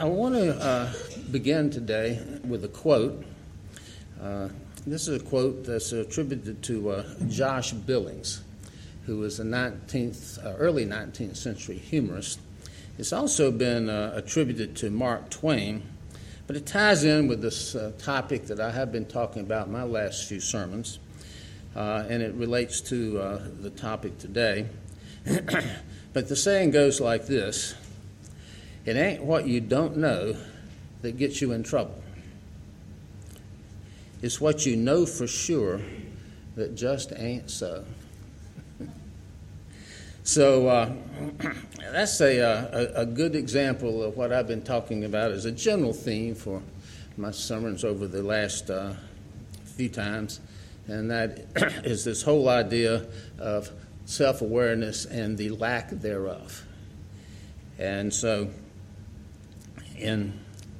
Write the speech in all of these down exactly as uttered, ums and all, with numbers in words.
I want to uh, begin today with a quote. Uh, this is a quote that's attributed to uh, Josh Billings, who was a nineteenth, uh, early nineteenth century humorist. It's also been uh, attributed to Mark Twain, but it ties in with this uh, topic that I have been talking about in my last few sermons, uh, and it relates to uh, the topic today. But the saying goes like this: it ain't what you don't know that gets you in trouble. It's what you know for sure that just ain't so. So uh, that's a, a, a good example of what I've been talking about as a general theme for my sermons over the last uh, few times, and that is this whole idea of self-awareness and the lack thereof. And so in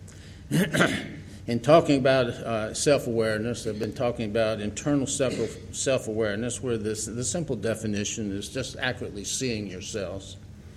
in talking about uh, self-awareness, I've been talking about internal self- self-awareness, where this, the simple definition is just accurately seeing yourselves.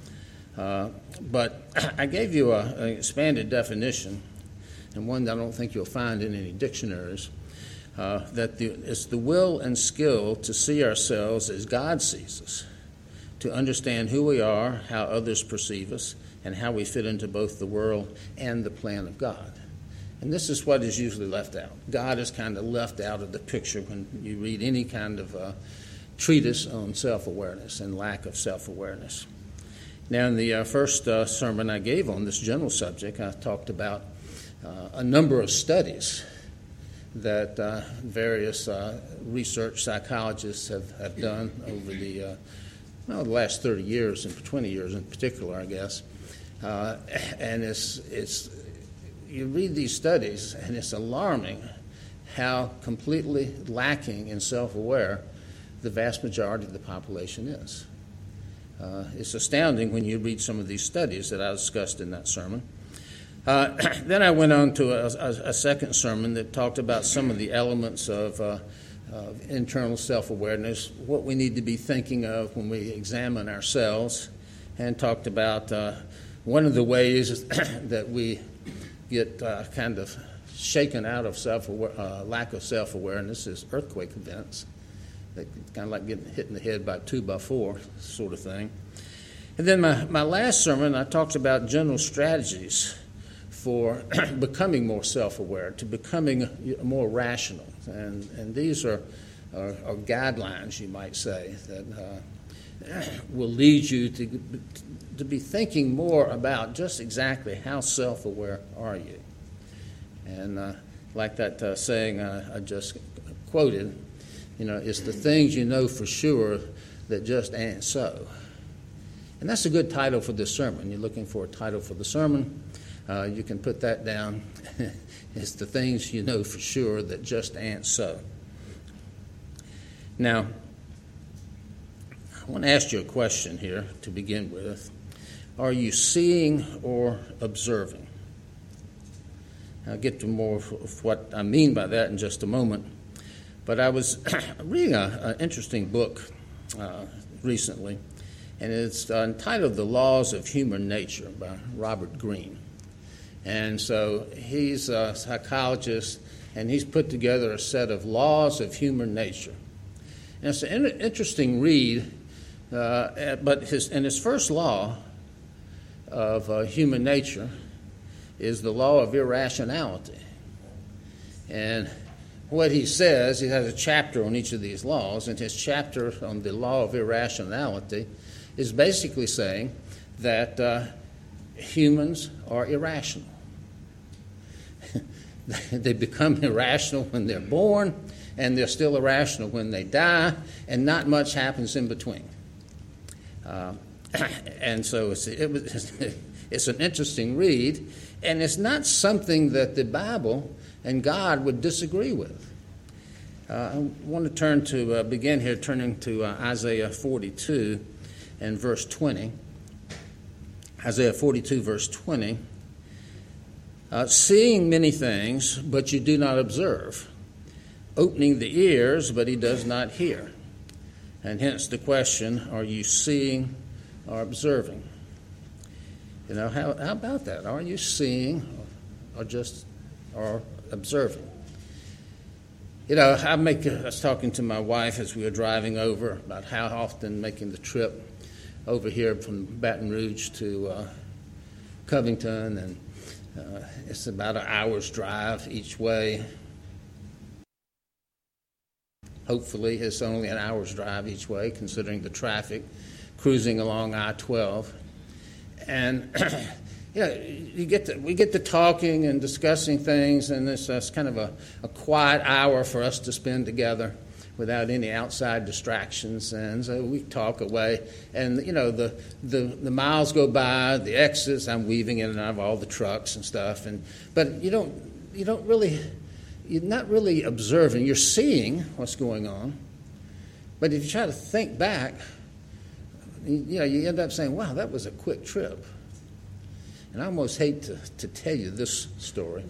Uh, but I gave you a, an expanded definition, and one that I don't think you'll find in any dictionaries, uh, that the, it's the will and skill to see ourselves as God sees us, to understand who we are, how others perceive us, and how we fit into both the world and the plan of God. And this is what is usually left out. God is kind of left out of the picture when you read any kind of uh, treatise on self-awareness and lack of self-awareness. Now, in the uh, first uh, sermon I gave on this general subject, I talked about uh, a number of studies that uh, various uh, research psychologists have, have done over the, uh, well, the last thirty years, and twenty years in particular, I guess. Uh, and it's it's you read these studies, and it's alarming how completely lacking in self-aware the vast majority of the population is. Uh, it's astounding when you read some of these studies that I discussed in that sermon. Uh, then I went on to a, a, a second sermon that talked about some of the elements of, uh, of internal self-awareness, what we need to be thinking of when we examine ourselves, and talked about uh, one of the ways that we get uh, kind of shaken out of self uh, lack of self-awareness is earthquake events. That kind of like getting hit in the head by two by four sort of thing. And then my, my last sermon, I talked about general strategies for becoming more self-aware, to becoming more rational. And, and these are, are, are guidelines, you might say, that uh, will lead you to to be thinking more about just exactly how self-aware are you. And uh, like that uh, saying uh, I just quoted, you know, it's the things you know for sure that just ain't so. And that's a good title for this sermon. You're looking for a title for the sermon, uh, you can put that down. It's the things you know for sure that just ain't so. Now, I want to ask you a question here to begin with. Are you seeing or observing? I'll get to more of what I mean by that in just a moment. But I was reading an interesting book uh, recently, and it's uh, entitled The Laws of Human Nature by Robert Greene. And so he's a psychologist, and he's put together a set of laws of human nature. And it's an interesting read, uh, but his, in his first law of uh, human nature is the law of irrationality. And what he says, he has a chapter on each of these laws, and his chapter on the law of irrationality is basically saying that uh, humans are irrational. They become irrational when they're born, and they're still irrational when they die, and not much happens in between. Uh, and so it's, it was, it's an interesting read, and it's not something that the Bible and God would disagree with. Uh, I want to turn to, uh, begin here turning to uh, Isaiah forty-two and verse twenty. Isaiah forty-two, verse twenty. Uh, Seeing many things, but you do not observe. Opening the ears, but he does not hear. And hence the question, are you seeing or observing? You know, how, how about that? Are you seeing or just or observing? You know, I make. I was talking to my wife as we were driving over about how often making the trip over here from Baton Rouge to uh, Covington, and uh, it's about an hour's drive each way. Hopefully, it's only an hour's drive each way, considering the traffic, cruising along I twelve. And, you know, you get to, we get to talking and discussing things, and it's, uh, it's kind of a, a quiet hour for us to spend together without any outside distractions. And so we talk away. And, you know, the, the, the miles go by, the exits, I'm weaving in and out of all the trucks and stuff. And But you don't you don't really... You're not really observing. You're seeing what's going on. But if you try to think back, you know, you end up saying, wow, that was a quick trip. And I almost hate to, to tell you this story.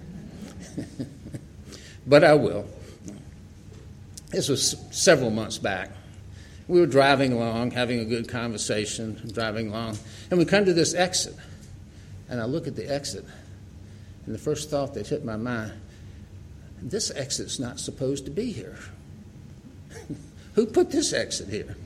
But I will. This was several months back. We were driving along, having a good conversation, driving along. And we come to this exit. And I look at the exit. And the first thought that hit my mind, this exit's not supposed to be here. Who put this exit here?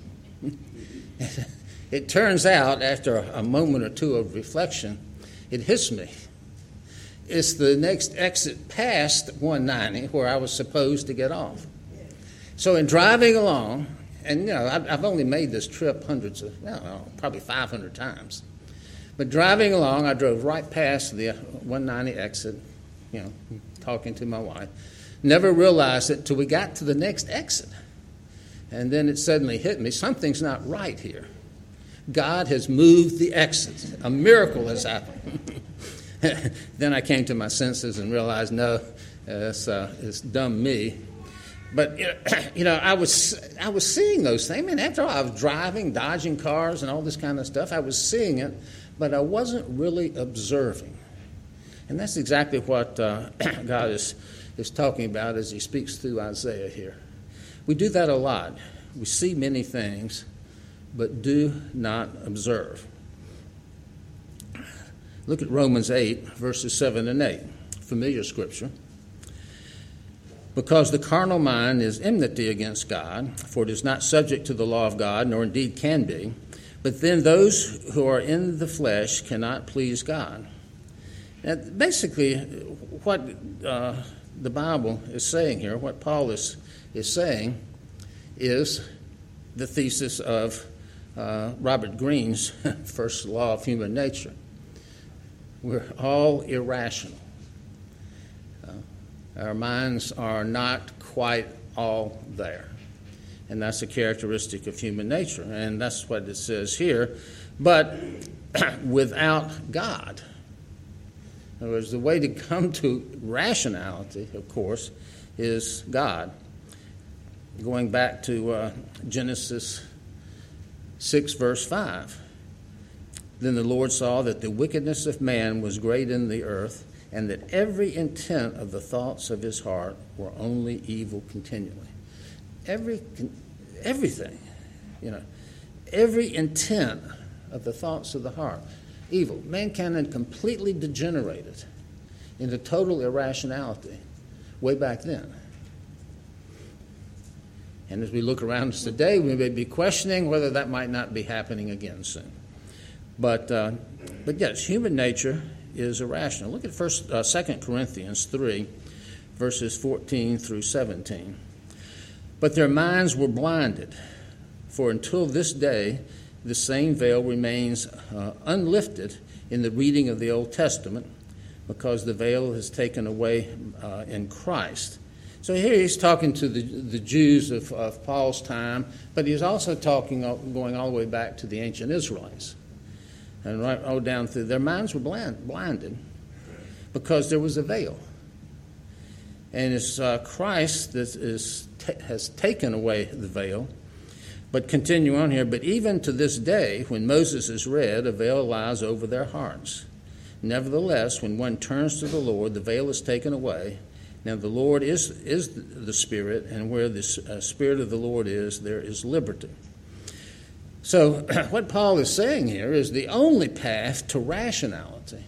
It turns out, after a moment or two of reflection, it hits me. It's the next exit past one ninety where I was supposed to get off. So in driving along, and you know, I've only made this trip hundreds of, I don't know, probably five hundred times. But driving along, I drove right past the one ninety exit, you know, talking to my wife. Never realized it till we got to the next exit. And then it suddenly hit me, something's not right here. God has moved the exit. A miracle has happened. Then I came to my senses and realized, no, it's, uh, it's dumb me. But, you know, I was I was seeing those things. I mean, after all, I was driving, dodging cars and all this kind of stuff. I was seeing it, but I wasn't really observing. And that's exactly what uh, God is, is talking about as he speaks through Isaiah here. We do that a lot. We see many things, but do not observe. Look at Romans eight, verses seven and eight, familiar scripture. Because the carnal mind is enmity against God, for it is not subject to the law of God, nor indeed can be. But then those who are in the flesh cannot please God. Now, basically, what uh, the Bible is saying here, what Paul is, is saying, is the thesis of uh, Robert Greene's first law of human nature. We're all irrational. Uh, our minds are not quite all there. And that's a characteristic of human nature. And that's what it says here. But without God. In other words, the way to come to rationality, of course, is God. Going back to uh, Genesis six, verse five. Then the Lord saw that the wickedness of man was great in the earth, and that every intent of the thoughts of his heart were only evil continually. Every, everything, you know, every intent of the thoughts of the heart, evil. Mankind had completely degenerated into total irrationality way back then. And as we look around us today, we may be questioning whether that might not be happening again soon. But, uh, but yes, human nature is irrational. Look at first, uh, Second Corinthians three, verses fourteen through seventeen. But their minds were blinded, for until this day the same veil remains uh, unlifted in the reading of the Old Testament, because the veil is taken away uh, in Christ. So here he's talking to the, the Jews of, of Paul's time, but he's also talking, going all the way back to the ancient Israelites. And right all down through, their minds were blind, blinded because there was a veil. And it's uh, Christ that is, t- has taken away the veil. But continue on here, but even to this day, when Moses is read, a veil lies over their hearts. Nevertheless, when one turns to the Lord, the veil is taken away. Now the Lord is, is the Spirit, and where the uh, Spirit of the Lord is, there is liberty. So what Paul is saying here is the only path to rationality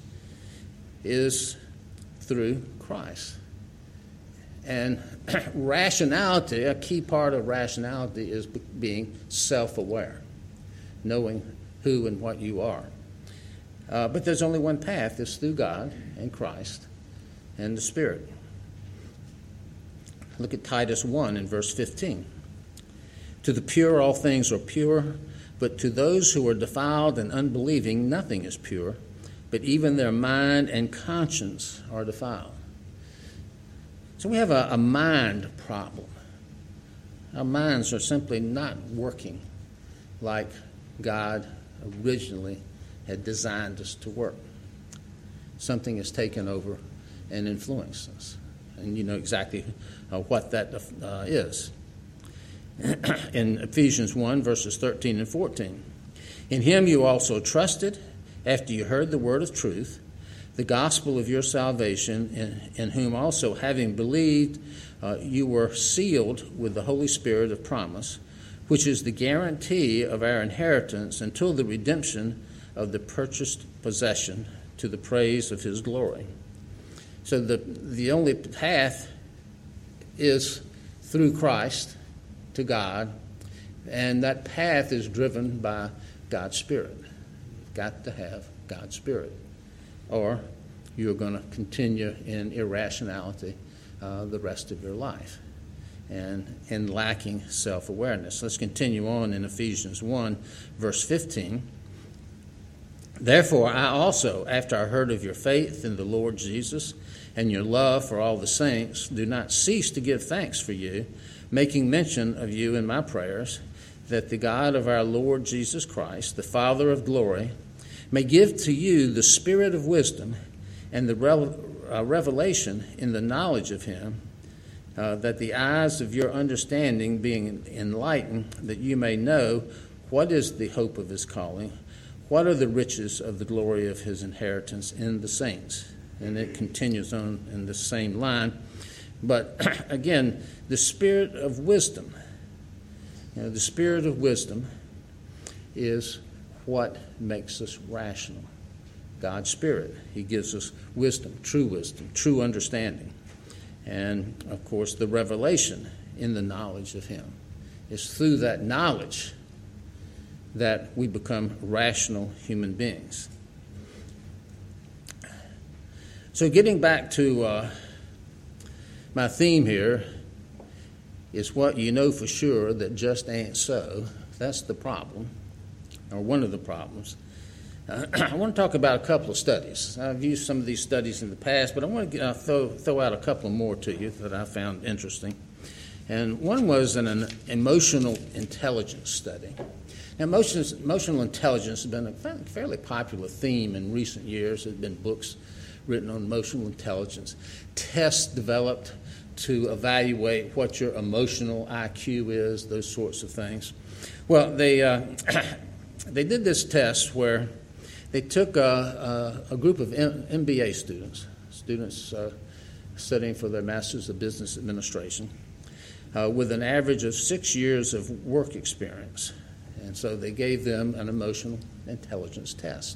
is through Christ. And rationality, a key part of rationality is being self-aware, knowing who and what you are. Uh, but there's only one path. It's through God and Christ and the Spirit. Look at Titus one in verse fifteen. To the pure all things are pure, but to those who are defiled and unbelieving nothing is pure, but even their mind and conscience are defiled. So we have a, a mind problem. Our minds are simply not working like God originally had designed us to work. Something has taken over and influenced us. And you know exactly uh, what that uh, is. In Ephesians one, verses thirteen and fourteen. In him you also trusted, after you heard the word of truth, the gospel of your salvation, in, in whom also, having believed, uh, you were sealed with the Holy Spirit of promise, which is the guarantee of our inheritance until the redemption of the purchased possession, to the praise of his glory. So the, the only path is through Christ to God, and that path is driven by God's Spirit. You've got to have God's Spirit, or you're going to continue in irrationality uh, the rest of your life and in lacking self-awareness. Let's continue on in Ephesians one, verse fifteen. Therefore I also, after I heard of your faith in the Lord Jesus and your love for all the saints, do not cease to give thanks for you, making mention of you in my prayers, that the God of our Lord Jesus Christ, the Father of glory, may give to you the spirit of wisdom and the revel- uh, revelation in the knowledge of him, uh, that the eyes of your understanding being enlightened, that you may know what is the hope of his calling, what are the riches of the glory of his inheritance in the saints. And it continues on in the same line. But again, the spirit of wisdom, you know, the spirit of wisdom is what makes us rational. God's Spirit, he gives us wisdom, true wisdom, true understanding. And, of course, the revelation in the knowledge of him. It's through that knowledge that we become rational human beings. So getting back to uh, my theme here is what you know for sure that just ain't so. That's the problem, or one of the problems. Uh, I want to talk about a couple of studies. I've used some of these studies in the past, but I want to uh, throw, throw out a couple more to you that I found interesting. And one was an, an emotional intelligence study. Now, emotional, emotional intelligence has been a fairly popular theme in recent years. There have been books written on emotional intelligence, tests developed to evaluate what your emotional I Q is, those sorts of things. Well, they uh, they did this test where they took a, a, a group of M B A students, students uh, studying for their Masters of Business Administration, uh, with an average of six years of work experience. And so they gave them an emotional intelligence test.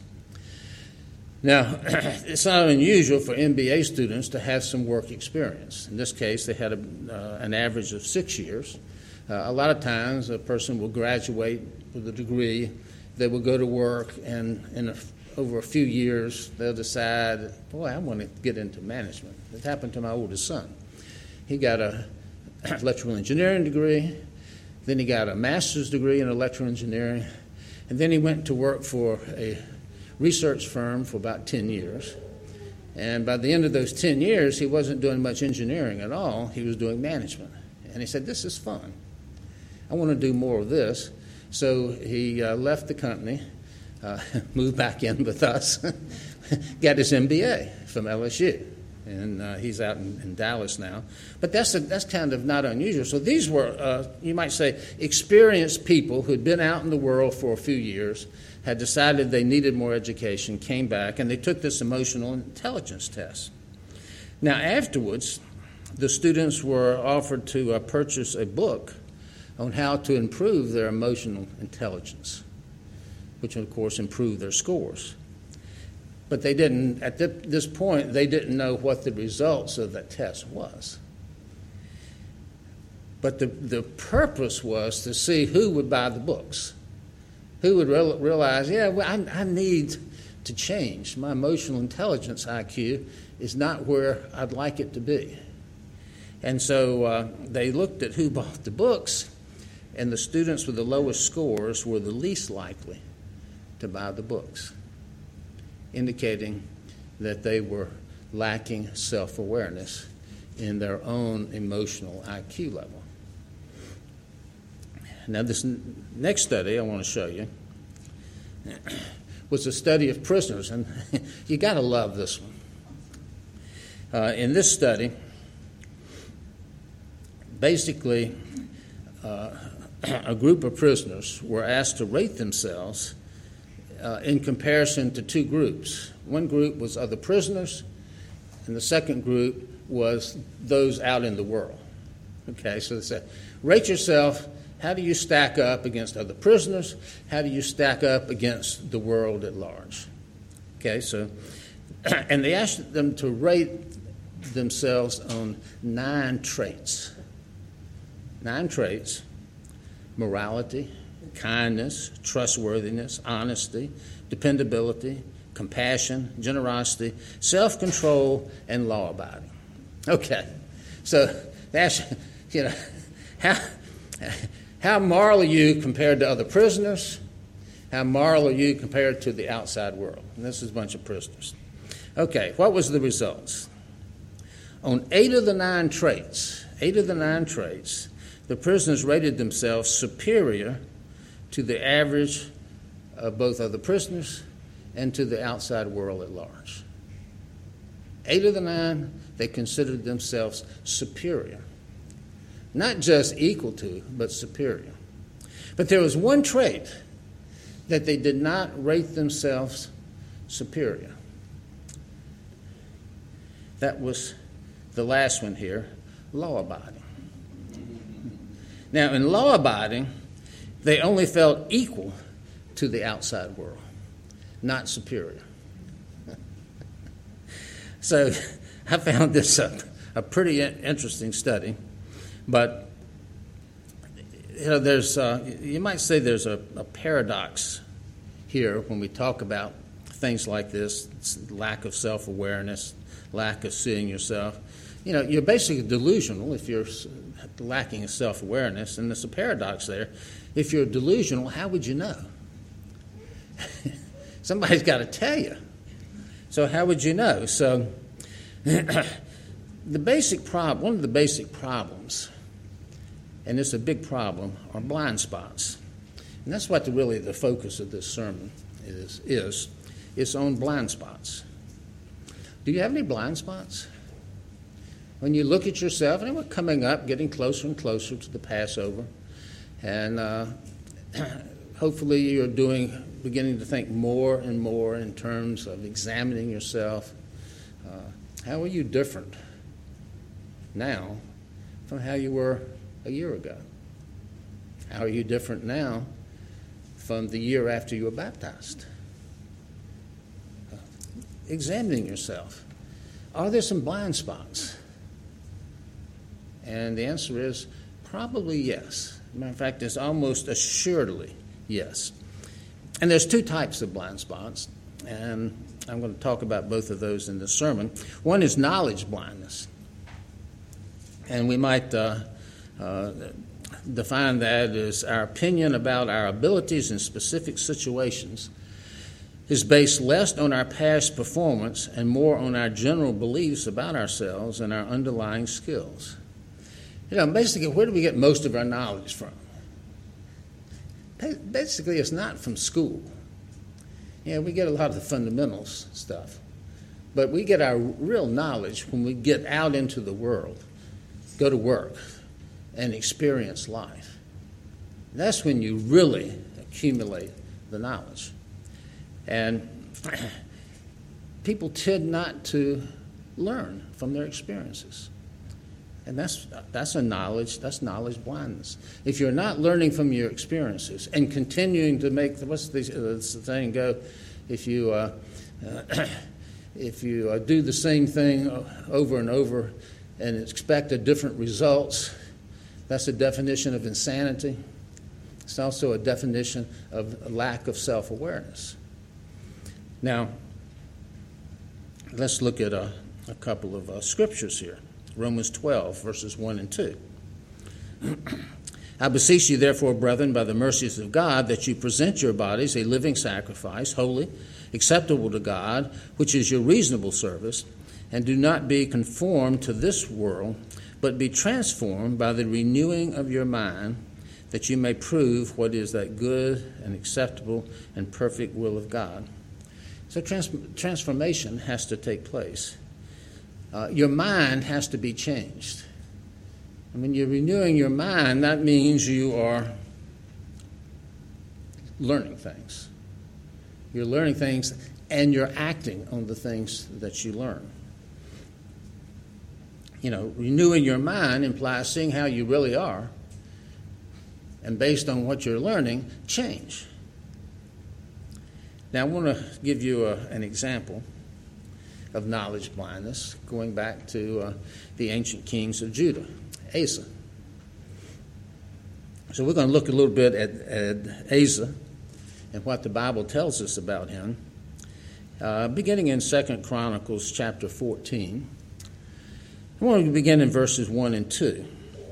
Now, it's not unusual for M B A students to have some work experience. In this case, they had a, uh, an average of six years. Uh, a lot of times, a person will graduate with a degree, they will go to work, and in a, over a few years, they'll decide, boy, I want to get into management. It happened to my oldest son. He got an electrical engineering degree, then he got a master's degree in electrical engineering, and then he went to work for a research firm for about ten years. And by the end of those ten years, he wasn't doing much engineering at all. He was doing management. And he said, this is fun. I want to do more of this. So he uh, left the company, uh, moved back in with us, got his M B A from L S U. And uh, he's out in, in Dallas now. But that's a, that's kind of not unusual. So these were, uh, you might say, experienced people who'd been out in the world for a few years, had decided they needed more education, came back, and they took this emotional intelligence test. Now, afterwards, the students were offered to uh, purchase a book on how to improve their emotional intelligence, which of course improved their scores. But they didn't, at this point, they didn't know what the results of that test was. But the, the purpose was to see who would buy the books, who would real, realize, yeah, well, I, I need to change. My emotional intelligence I Q is not where I'd like it to be. And so uh, they looked at who bought the books, and the students with the lowest scores were the least likely to buy the books, indicating that they were lacking self-awareness in their own emotional I Q level. Now, this n- next study I want to show you was a study of prisoners, and you got to love this one. Uh, in this study, basically, uh, a group of prisoners were asked to rate themselves uh, in comparison to two groups. One group was other prisoners, and the second group was those out in the world. Okay, so they said, rate yourself. How do you stack up against other prisoners? How do you stack up against the world at large? Okay, so, and they asked them to rate themselves on nine traits. Nine traits: morality, kindness, trustworthiness, honesty, dependability, compassion, generosity, self-control, and law-abiding. Okay, so that's, you know, how, how moral are you compared to other prisoners? How moral are you compared to the outside world? And this is a bunch of prisoners. Okay, what was the results? On eight of the nine traits, eight of the nine traits, the prisoners rated themselves superior to the average of both other prisoners and to the outside world at large. Eight of the nine, they considered themselves superior. Not just equal to, but superior. But there was one trait that they did not rate themselves superior. That was the last one here, law-abiding. Now, in law-abiding, they only felt equal to the outside world, not superior. So I found this a, a pretty interesting study. But, you know, there's, uh, you might say there's a, a paradox here when we talk about things like this, lack of self-awareness, lack of seeing yourself. You know, you're basically delusional if you're lacking of self-awareness, and there's a paradox there. If you're delusional, how would you know? Somebody's got to tell you. So how would you know? So the basic problem, one of the basic problems, and it's a big problem, are blind spots. And that's what the, really the focus of this sermon is, is. It's on blind spots. Do you have any blind spots? When you look at yourself, and we're coming up, getting closer and closer to the Passover, and uh, hopefully you're doing, beginning to think more and more in terms of examining yourself. Uh, how are you different now from how you were a year ago? How are you different now from the year after you were baptized? Uh, examining yourself. Are there some blind spots? And the answer is probably yes. Matter of fact, it's almost assuredly yes. And there's two types of blind spots, and I'm going to talk about both of those in this sermon. One is knowledge blindness. And we might uh, uh, define that as our opinion about our abilities in specific situations is based less on our past performance and more on our general beliefs about ourselves and our underlying skills. You know, basically, where do we get most of our knowledge from? Basically, it's not from school. Yeah, we get a lot of the fundamentals stuff. But we get our real knowledge when we get out into the world, go to work, and experience life. That's when you really accumulate the knowledge. And people tend not to learn from their experiences. And that's that's a knowledge, that's knowledge blindness. If you're not learning from your experiences and continuing to make, the, what's the, uh, the saying go, if you, uh, uh, if you uh, do the same thing over and over and expect a different results, that's a definition of insanity. It's also a definition of a lack of self-awareness. Now, let's look at a, a couple of uh, scriptures here. Romans twelve, verses one and two. I beseech you, therefore, brethren, by the mercies of God, that you present your bodies a living sacrifice, holy, acceptable to God, which is your reasonable service, and do not be conformed to this world, but be transformed by the renewing of your mind, that you may prove what is that good and acceptable and perfect will of God. So trans- transformation has to take place. Uh, your mind has to be changed. And when you're renewing your mind, that means you are learning things. You're learning things and you're acting on the things that you learn. You know, renewing your mind implies seeing how you really are, and based on what you're learning, change. Now, I want to give you a, an example of knowledge blindness, going back to uh, the ancient kings of Judah, Asa. So we're going to look a little bit at, at Asa and what the Bible tells us about him, uh, beginning in Second Chronicles chapter fourteen. I want to begin in verses one and two.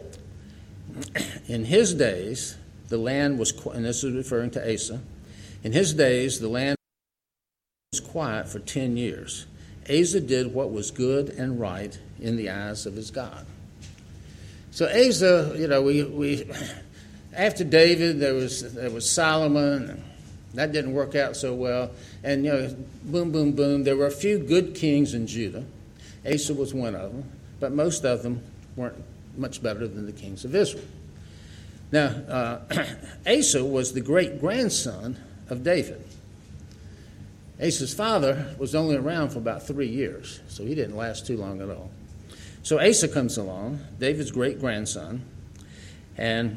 In his days, the land was, and this is referring to Asa, in his days, the land was quiet for ten years. Asa did what was good and right in the eyes of his God. So Asa, you know, we, we after David, there was there was Solomon, and that didn't work out so well. And, you know, boom, boom, boom. There were a few good kings in Judah. Asa was one of them, but most of them weren't much better than the kings of Israel. Now, uh, Asa was the great-grandson of David. Asa's father was only around for about three years, so he didn't last too long at all. So Asa comes along, David's great-grandson, and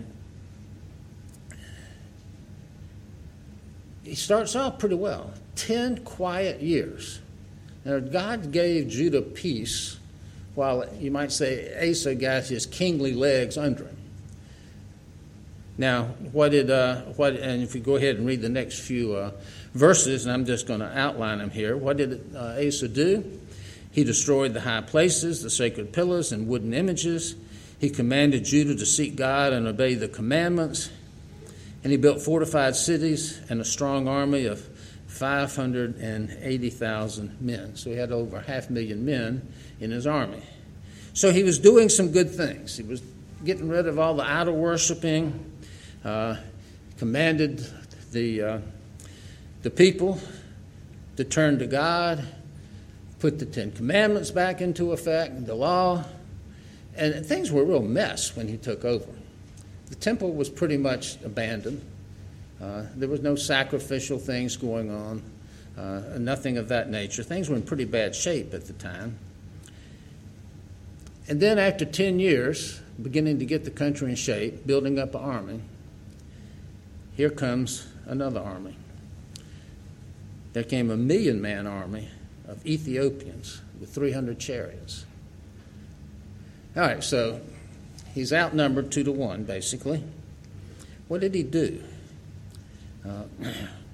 he starts off pretty well. Ten quiet years. Now, God gave Judah peace while, you might say, Asa got his kingly legs under him. Now, what did, uh, what, and if we go ahead and read the next few uh, verses, and I'm just going to outline them here. What did uh, Asa do? He destroyed the high places, the sacred pillars, and wooden images. He commanded Judah to seek God and obey the commandments. And he built fortified cities and a strong army of five hundred eighty thousand men. So he had over half a million men in his army. So he was doing some good things. He was getting rid of all the idol worshiping, uh, commanded the uh, the people to turn to God, put the Ten Commandments back into effect, the law, and things were a real mess when he took over. The temple was pretty much abandoned. Uh, there was no sacrificial things going on, uh, nothing of that nature. Things were in pretty bad shape at the time. And then after ten years, beginning to get the country in shape, building up an army, here comes another army. There came a million-man army of Ethiopians with three hundred chariots. All right, so he's outnumbered two to one, basically. What did he do? Uh,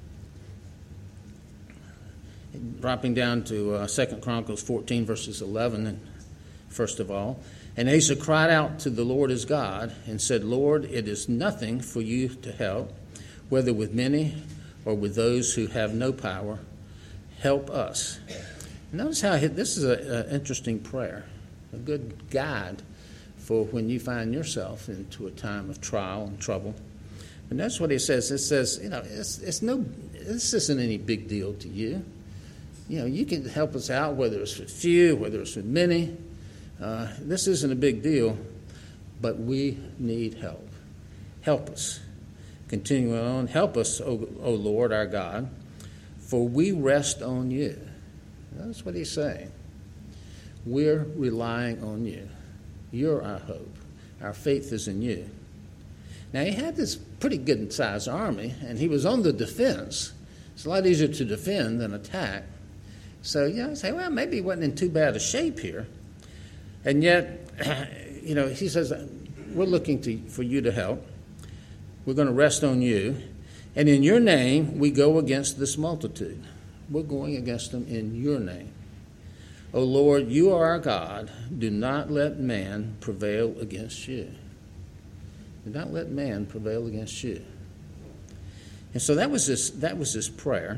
dropping down to uh, Second Chronicles fourteen, verses eleven, and first of all, and Asa cried out to the Lord his God and said, Lord, it is nothing for you to help, whether with many or with those who have no power. Help us. Notice how he, this is an interesting prayer, a good guide for when you find yourself into a time of trial and trouble. And that's what he says. It says, you know, it's, it's no, this isn't any big deal to you. You know, you can help us out, whether it's with few, whether it's with many. Uh, this isn't a big deal, but we need help. Help us. Continuing on, help us, O, o Lord, our God, for we rest on you. That's what he's saying. We're relying on you. You're our hope. Our faith is in you. Now, he had this pretty good-sized army, and he was on the defense. It's a lot easier to defend than attack. So, you know, I say, well, maybe he wasn't in too bad a shape here. And yet, you know, he says, we're looking to, for you to help. We're going to rest on you. And in your name, we go against this multitude. We're going against them in your name. O Lord, you are our God. Do not let man prevail against you. Do not let man prevail against you. And so that was his, that was his prayer.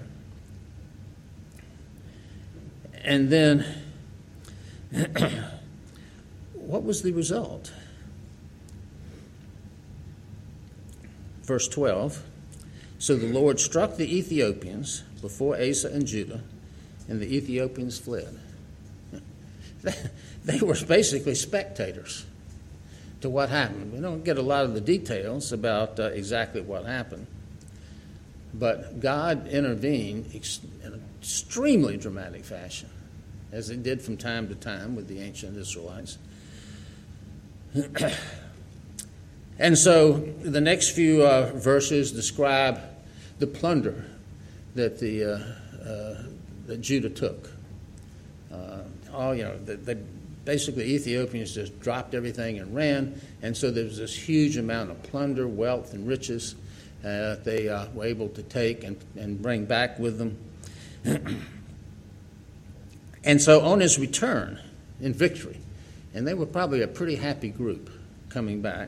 And then, what was the result? Verse twelve. So the Lord struck the Ethiopians before Asa and Judah, and the Ethiopians fled. They were basically spectators to what happened. We don't get a lot of the details about uh, exactly what happened. But God intervened ex- in an extremely dramatic fashion, as it did from time to time with the ancient Israelites. And so the next few uh, verses describe the plunder that the uh, uh, that Judah took. Uh, all you know, they, they basically Ethiopians just dropped everything and ran, and so there was this huge amount of plunder, wealth, and riches uh, they uh, were able to take and, and bring back with them. And so on his return in victory, and they were probably a pretty happy group coming back.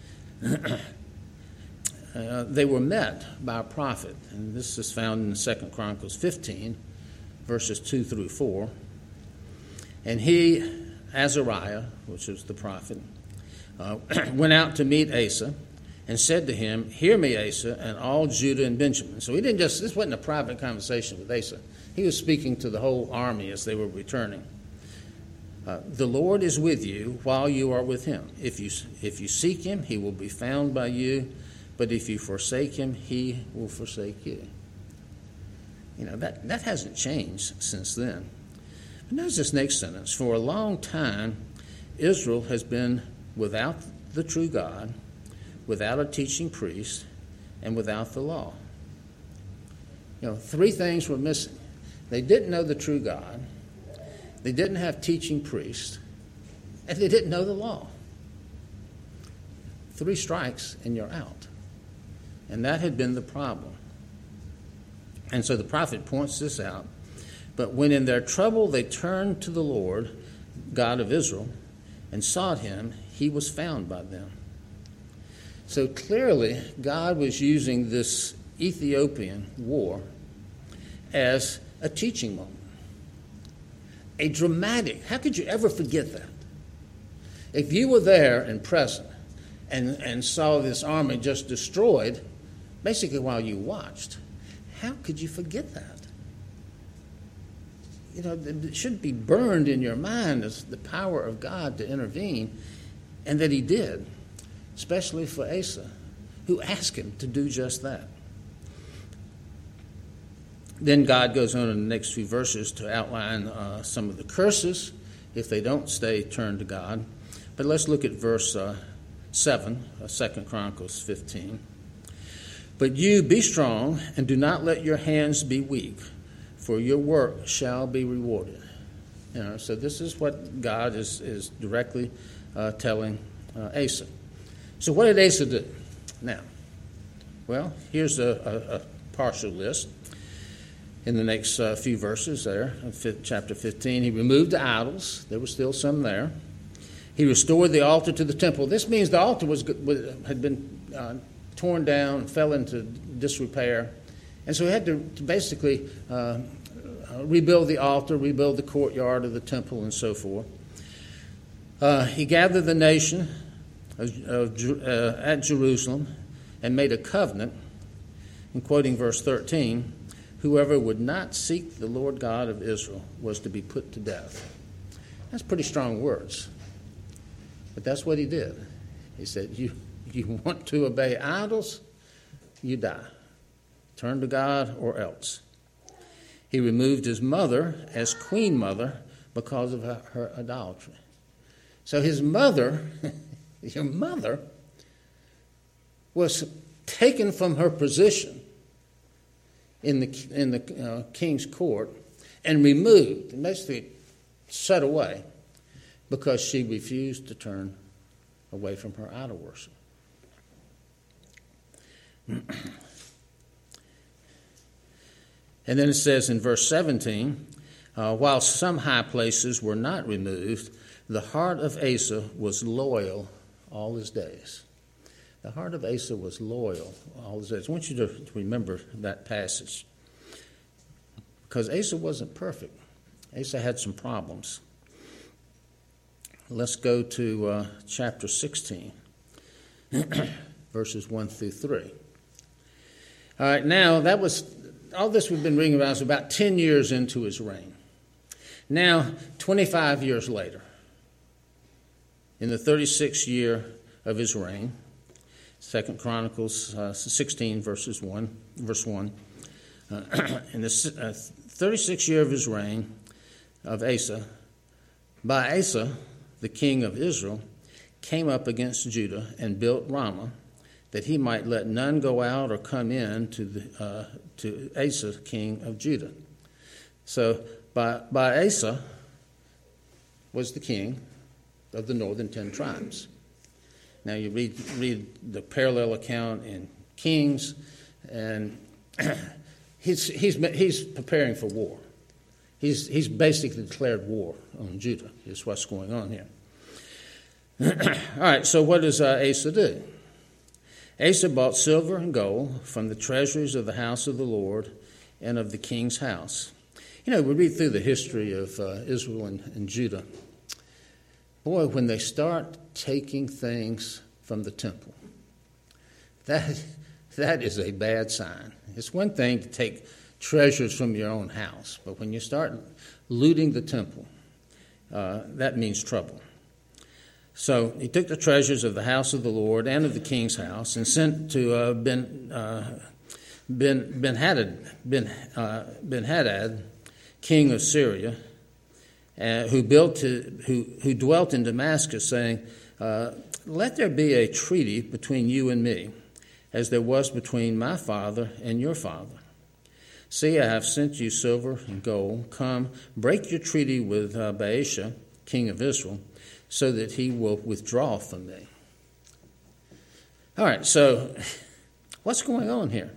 Uh, they were met by a prophet, and this is found in Second Chronicles fifteen, verses two through four. And he, Azariah, which was the prophet, uh, went out to meet Asa and said to him, "Hear me, Asa, and all Judah and Benjamin." So he didn't just, this wasn't a private conversation with Asa. He was speaking to the whole army as they were returning. Uh, the Lord is with you while you are with him. If you if you seek him, he will be found by you. But if you forsake him, he will forsake you. You know, that, that hasn't changed since then. But notice this next sentence. For a long time, Israel has been without the true God, without a teaching priest, and without the law. You know, three things were missing. They didn't know the true God. They didn't have teaching priests, and they didn't know the law. Three strikes and you're out. And that had been the problem. And so the prophet points this out. But when in their trouble they turned to the Lord, God of Israel, and sought him, he was found by them. So clearly, God was using this Ethiopian war as a teaching moment. A dramatic, how could you ever forget that? If you were there and present and, and saw this army just destroyed, basically while you watched, how could you forget that? You know, it should be burned in your mind as the power of God to intervene, and that he did, especially for Asa, who asked him to do just that. Then God goes on in the next few verses to outline uh, some of the curses if they don't stay turned to God. But let's look at verse uh, seven, uh, Second Chronicles fifteen. But you be strong, and do not let your hands be weak, for your work shall be rewarded. You know, so this is what God is, is directly uh, telling uh, Asa. So what did Asa do? Now, well, here's a, a, a partial list. In the next uh, few verses there, in chapter fifteen, he removed the idols. There were still some there. He restored the altar to the temple. This means the altar was had been uh, torn down, fell into disrepair. And so he had to, to basically uh, rebuild the altar, rebuild the courtyard of the temple, and so forth. Uh, he gathered the nation of, of, uh, at Jerusalem and made a covenant, in quoting verse thirteen, whoever would not seek the Lord God of Israel was to be put to death. That's pretty strong words. But that's what he did. He said, you, you want to obey idols, you die. Turn to God or else. He removed his mother as queen mother because of her, her idolatry. So his mother, your mother, was taken from her position in the in the uh, king's court and removed, and basically set away, because she refused to turn away from her idol worship. And then it says in verse seventeen, uh, while some high places were not removed, the heart of Asa was loyal all his days. The heart of Asa was loyal all his days. I want you to remember that passage, because Asa wasn't perfect. Asa had some problems. Let's go to uh, chapter sixteen, verses one through three. All right, now that was, all this we've been reading about is about ten years into his reign. Now, twenty-five years later, in the thirty-sixth year of his reign, Second Chronicles uh, sixteen, verses one, verse one, uh, in the uh, thirty-sixth year of his reign of Asa, Baasa, the king of Israel, came up against Judah and built Ramah, that he might let none go out or come in to the uh, to Asa, king of Judah. So, Baasa was the king of the northern ten tribes. Now you read read the parallel account in Kings, and he's he's he's preparing for war. He's he's basically declared war on Judah. Is what's going on here. All right. So what does uh, Asa do? Asa bought silver and gold from the treasuries of the house of the Lord and of the king's house. You know, we read through the history of uh, Israel and, and Judah. Boy, when they start taking things from the temple, that that is a bad sign. It's one thing to take treasures from your own house, but when you start looting the temple, uh, that means trouble. So he took the treasures of the house of the Lord and of the king's house and sent to uh, Ben uh, Ben Ben Hadad Ben uh, Ben Hadad, king of Syria, uh, who built to, who who dwelt in Damascus, saying, uh, "Let there be a treaty between you and me, as there was between my father and your father. See, I have sent you silver and gold. Come, break your treaty with uh, Baasha, king of Israel, so that he will withdraw from me." All right, so what's going on here?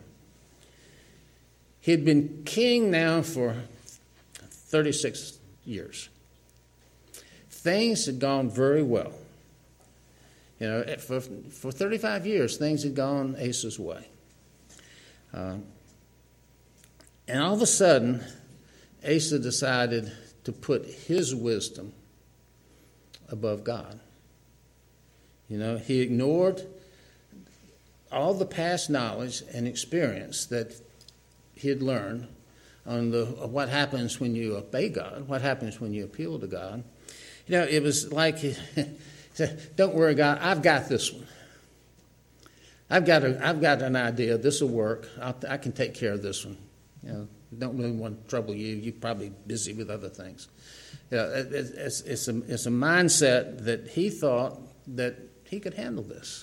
He had been king now for thirty-six years. Things had gone very well. You know, for, for thirty-five years, things had gone Asa's way. Uh, and all of a sudden, Asa decided to put his wisdom above God. You know, he ignored all the past knowledge and experience that he had learned on the what happens when you obey God, what happens when you appeal to God. You know, it was like, he said, "Don't worry, God, I've got this one. I've got a, I've got an idea. This will work. I'll, I can take care of this one. You know, don't really want to trouble you. You're probably busy with other things." You know, it, it's, it's, a, it's a mindset that he thought that he could handle this.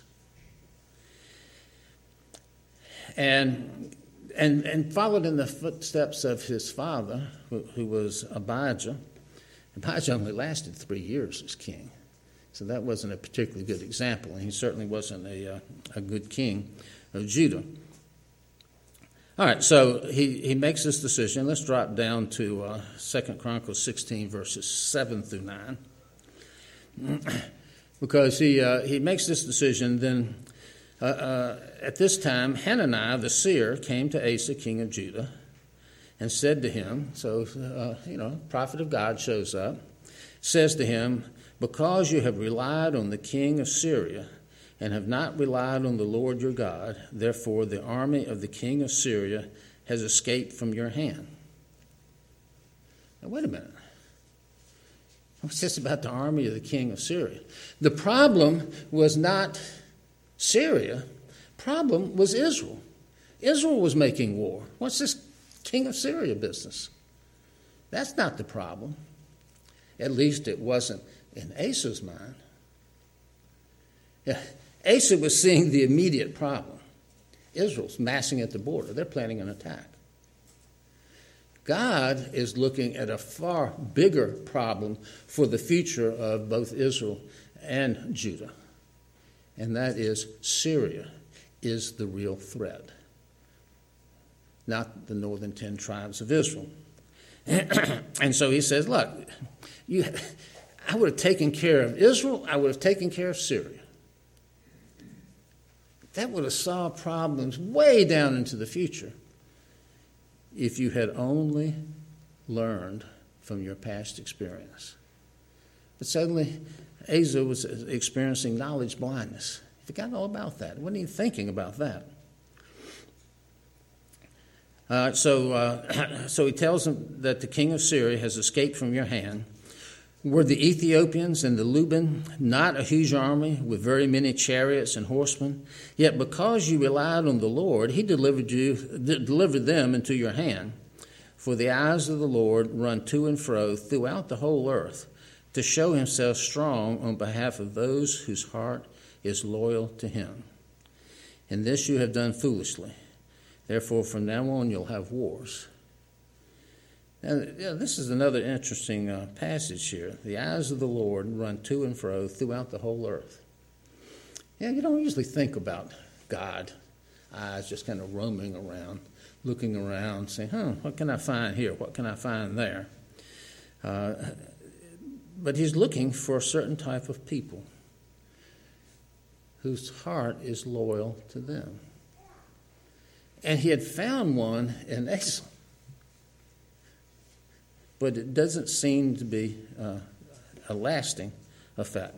And and and followed in the footsteps of his father, who, who was Abijah. Abijah only lasted three years as king, so that wasn't a particularly good example, and he certainly wasn't a uh, a good king of Judah. All right, so he, he makes this decision. Let's drop down to uh, Second Chronicles sixteen, verses seven through nine. Because he uh, he makes this decision, then uh, uh, at this time, Hananiah the seer came to Asa, king of Judah, and said to him, so, uh, you know, prophet of God shows up, says to him, "Because you have relied on the king of Syria, and have not relied on the Lord your God, therefore the army of the king of Syria has escaped from your hand." Now, wait a minute. What's this about the army of the king of Syria? The problem was not Syria. Problem was Israel. Israel was making war. What's this king of Syria business? That's not the problem. At least it wasn't in Asa's mind, yeah, Asa was seeing the immediate problem. Israel's massing at the border. They're planning an attack. God is looking at a far bigger problem for the future of both Israel and Judah, and that is Syria is the real threat, not the northern ten tribes of Israel. And so he says, look, you, I would have taken care of Israel, I would have taken care of Syria. That would have solved problems way down into the future if you had only learned from your past experience. But suddenly, Asa was experiencing knowledge blindness. He forgot all about that. He wasn't even thinking about that. Uh, so, uh, so he tells him that the king of Syria has escaped from your hand. Were the Ethiopians and the Luban not a huge army with very many chariots and horsemen? Yet because you relied on the Lord, he delivered you, delivered them into your hand. For the eyes of the Lord run to and fro throughout the whole earth to show himself strong on behalf of those whose heart is loyal to him. And this you have done foolishly. Therefore, from now on, you'll have wars. And yeah, this is another interesting uh, passage here. The eyes of the Lord run to and fro throughout the whole earth. Yeah, you don't usually think about God. Eyes just kind of roaming around, looking around, saying, huh, what can I find here? What can I find there? Uh, but he's looking for a certain type of people whose heart is loyal to them. And he had found one in Asa. But it doesn't seem to be uh, a lasting effect.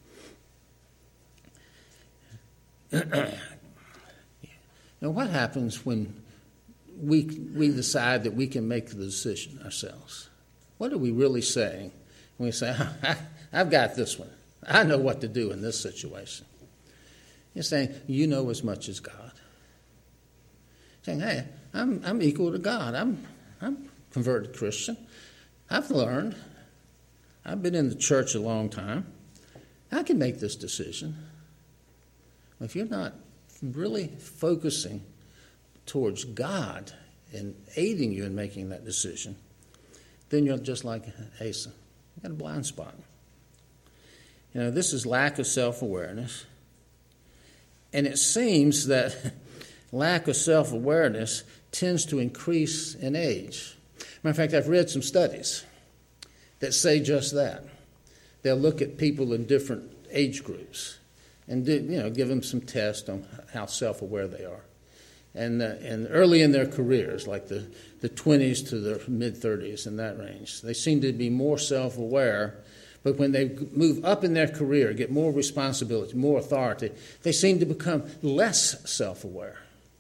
Now, what happens when we we decide that we can make the decision ourselves? What are we really saying when we say, I've got this one. I know what to do in this situation? You're saying, you know as much as God. Saying, hey, I'm I'm equal to God. I'm I'm a converted Christian. I've learned. I've been in the church a long time. I can make this decision. If you're not really focusing towards God and aiding you in making that decision, then you're just like Asa. You've got a blind spot. You know, this is lack of self-awareness. And it seems that lack of self-awareness tends to increase in age. Matter of fact, I've read some studies that say just that. They'll look at people in different age groups and do, you know, give them some tests on how self-aware they are. And uh, and early in their careers, like the, the twenties to the mid-thirties, in that range, they seem to be more self-aware. But when they move up in their career, get more responsibility, more authority, they seem to become less self-aware.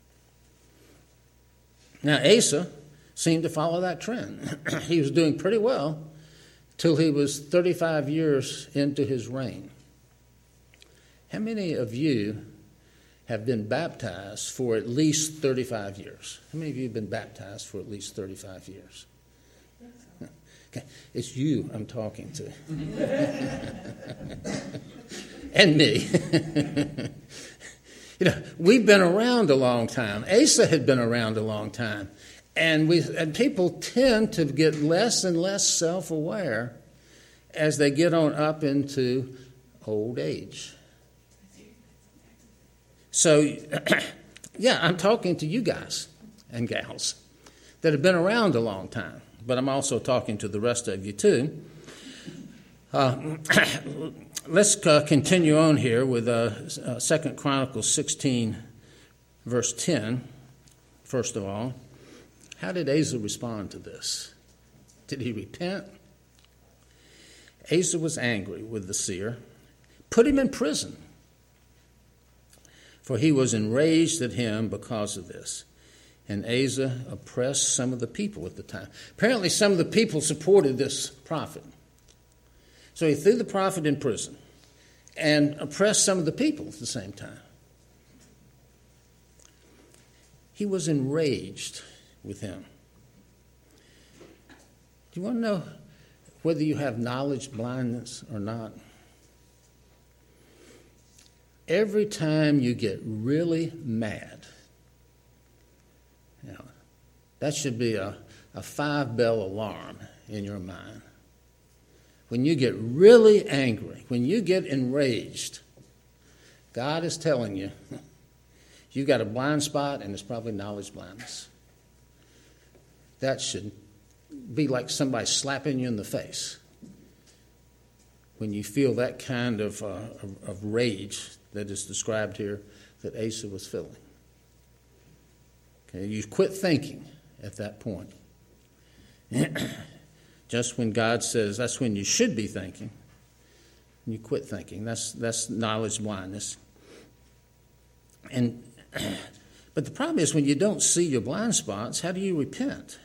Now, Asa seemed to follow that trend. He was doing pretty well till he was thirty-five years into his reign. How many of you have been baptized for at least thirty-five years? How many of you have been baptized for at least thirty-five years? Okay. It's you I'm talking to. And me. You know, we've been around a long time. Asa had been around a long time. And we and people tend to get less and less self-aware as they get on up into old age. So, yeah, I'm talking to you guys and gals that have been around a long time, but I'm also talking to the rest of you too. Uh, let's uh, continue on here with uh, uh, Second Chronicles sixteen, verse ten, first of all. How did Asa respond to this? Did he repent? Asa was angry with the seer, put him in prison, for he was enraged at him because of this. And Asa oppressed some of the people at the time. Apparently some of the people supported this prophet. So he threw the prophet in prison and oppressed some of the people at the same time. He was enraged with him. Do you want to know whether you have knowledge blindness or not, every time you get really mad, you know, that should be a, a five-bell alarm in your mind. When you get really angry, when you get enraged, God is telling you, you've got a blind spot and it's probably knowledge blindness. That should be like somebody slapping you in the face when you feel that kind of, uh, of, of rage that is described here that Asa was feeling. Okay, you quit thinking at that point. Just when God says that's when you should be thinking, you quit thinking. That's that's knowledge blindness. And but the problem is when you don't see your blind spots, how do you repent?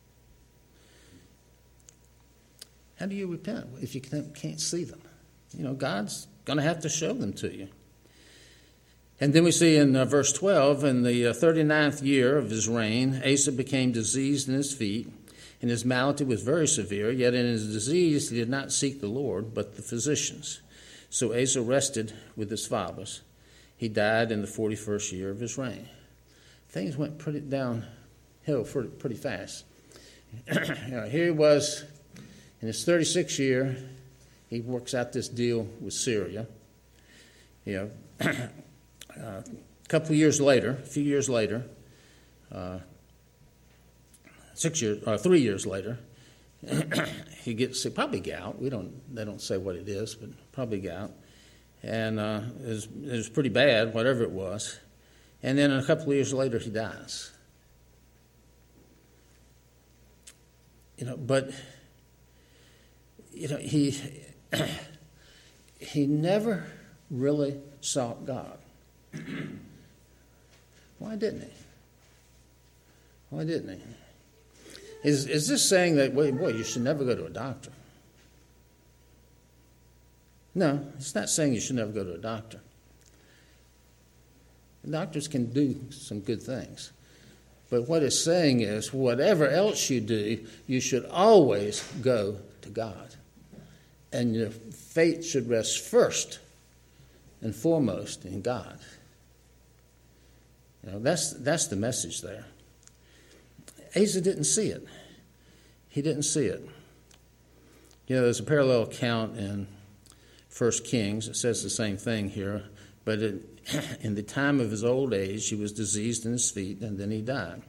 How do you repent if you can't see them? You know, God's going to have to show them to you. And then we see in uh, verse twelve, in the uh, thirty-ninth year of his reign, Asa became diseased in his feet, and his malady was very severe. Yet in his disease he did not seek the Lord, but the physicians. So Asa rested with his fathers. He died in the forty-first year of his reign. Things went pretty downhill pretty fast. You know, here he was in his thirty-sixth year. He works out this deal with Syria. You know, Uh, a couple of years later, a few years later, uh, six years, or three years later, he gets sick, probably gout. We don't, they don't say what it is, but probably gout, and uh, it, was, it was pretty bad, whatever it was. And then a couple of years later, he dies. You know, but you know he he never really sought God. Why didn't he? Why didn't he? Is is this saying that, wait, boy, you should never go to a doctor? No, it's not saying you should never go to a doctor. Doctors can do some good things. But what it's saying is, whatever else you do, you should always go to God. And your faith should rest first and foremost in God. You know, that's that's the message there. Asa didn't see it. He didn't see it. You know, there's a parallel account in First Kings. It says the same thing here. But it, in the time of his old age, he was diseased in his feet, and then he died.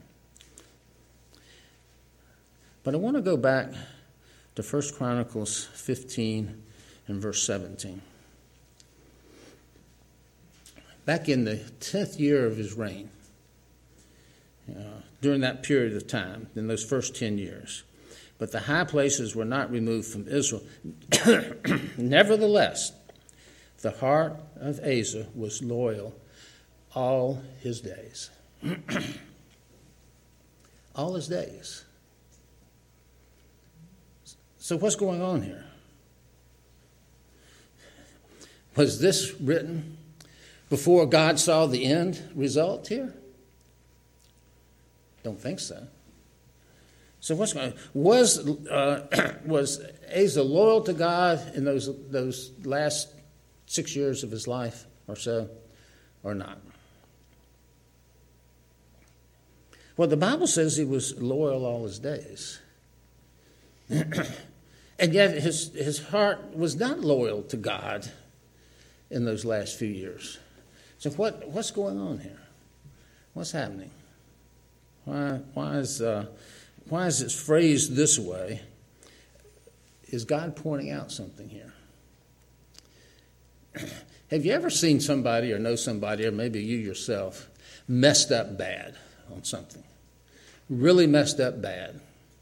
But I want to go back to First Chronicles fifteen and verse seventeen. Back in the tenth year of his reign, uh, during that period of time, in those first ten years, but the high places were not removed from Israel. Nevertheless, the heart of Asa was loyal all his days. All his days. So what's going on here? Was this written before God saw the end result here? Don't think so. So what's going on? Was uh, was Asa loyal to God in those those last six years of his life or so, or not? Well, the Bible says he was loyal all his days. And yet his his heart was not loyal to God in those last few years. So what what's going on here? What's happening? Why why is uh, why is it phrased this way? Is God pointing out something here? Have you ever seen somebody or know somebody, or maybe you yourself, messed up bad on something? Really messed up bad.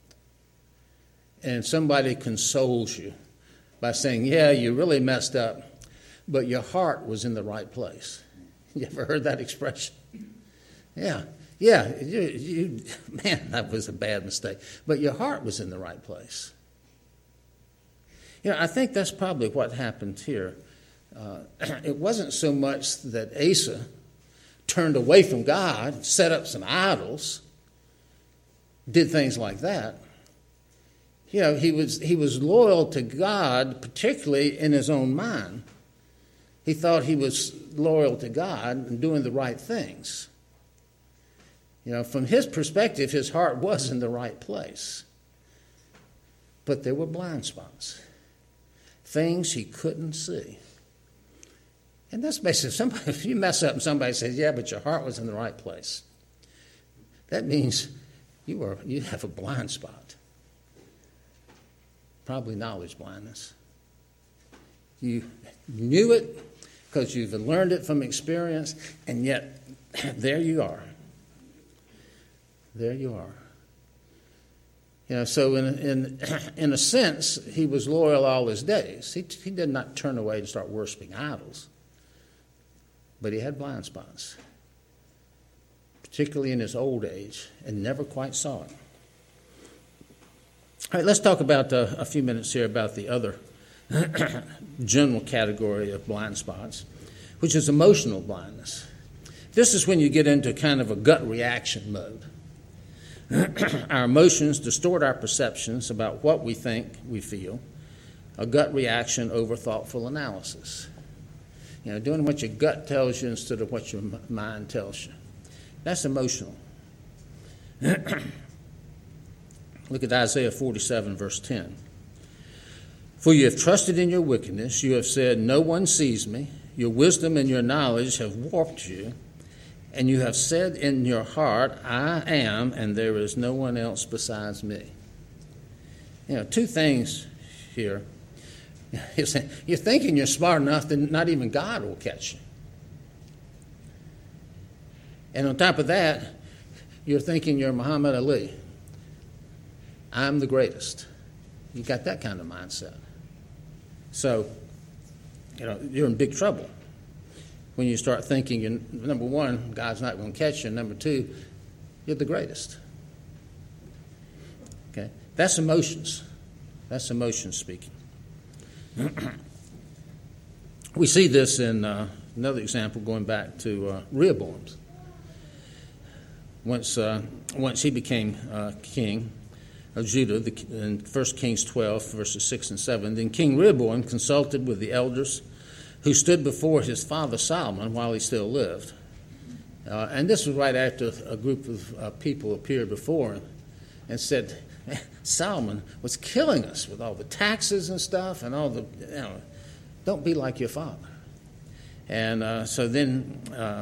And somebody consoles you by saying, yeah, you really messed up, but your heart was in the right place. You ever heard that expression? Yeah. Yeah, you, you, man, that was a bad mistake. But your heart was in the right place. You know, I think that's probably what happened here. Uh, it wasn't so much that Asa turned away from God, set up some idols, did things like that. You know, he was, he was loyal to God, particularly in his own mind. He thought he was loyal to God and doing the right things. You know, from his perspective, his heart was in the right place. But there were blind spots, things he couldn't see. And that's basically, somebody, if you mess up and somebody says, yeah, but your heart was in the right place, that means you are you have a blind spot. Probably knowledge blindness. You knew it because you've learned it from experience, and yet there you are. There you are. You know, so in in in a sense, he was loyal all his days. He he did not turn away to start worshiping idols, but he had blind spots, particularly in his old age, and never quite saw it. All right, let's talk about uh, a few minutes here about the other general category of blind spots, which is emotional blindness. This is when you get into kind of a gut reaction mode. Our emotions distort our perceptions about what we think we feel, a gut reaction over thoughtful analysis. You know, doing what your gut tells you instead of what your mind tells you. That's emotional. Look at Isaiah forty-seven, verse ten. For you have trusted in your wickedness. You have said, no one sees me. Your wisdom and your knowledge have warped you. And you have said in your heart, I am, and there is no one else besides me. You know, two things here. You're saying, you're thinking you're smart enough that not even God will catch you. And on top of that, you're thinking you're Muhammad Ali. I'm the greatest. You got that kind of mindset. So, you know, you're in big trouble when you start thinking, you're, number one, God's not going to catch you, and number two, you're the greatest. Okay? That's emotions. That's emotions speaking. We see this in uh, another example going back to uh, Rehoboam. Once, uh, once he became uh, king of Judah, the, in First Kings twelve, verses six and seven, then King Rehoboam consulted with the elders who stood before his father Solomon while he still lived. Uh, and this was right after a group of uh, people appeared before him and said, Solomon was killing us with all the taxes and stuff and all the, you know, don't be like your father. And uh, so then uh,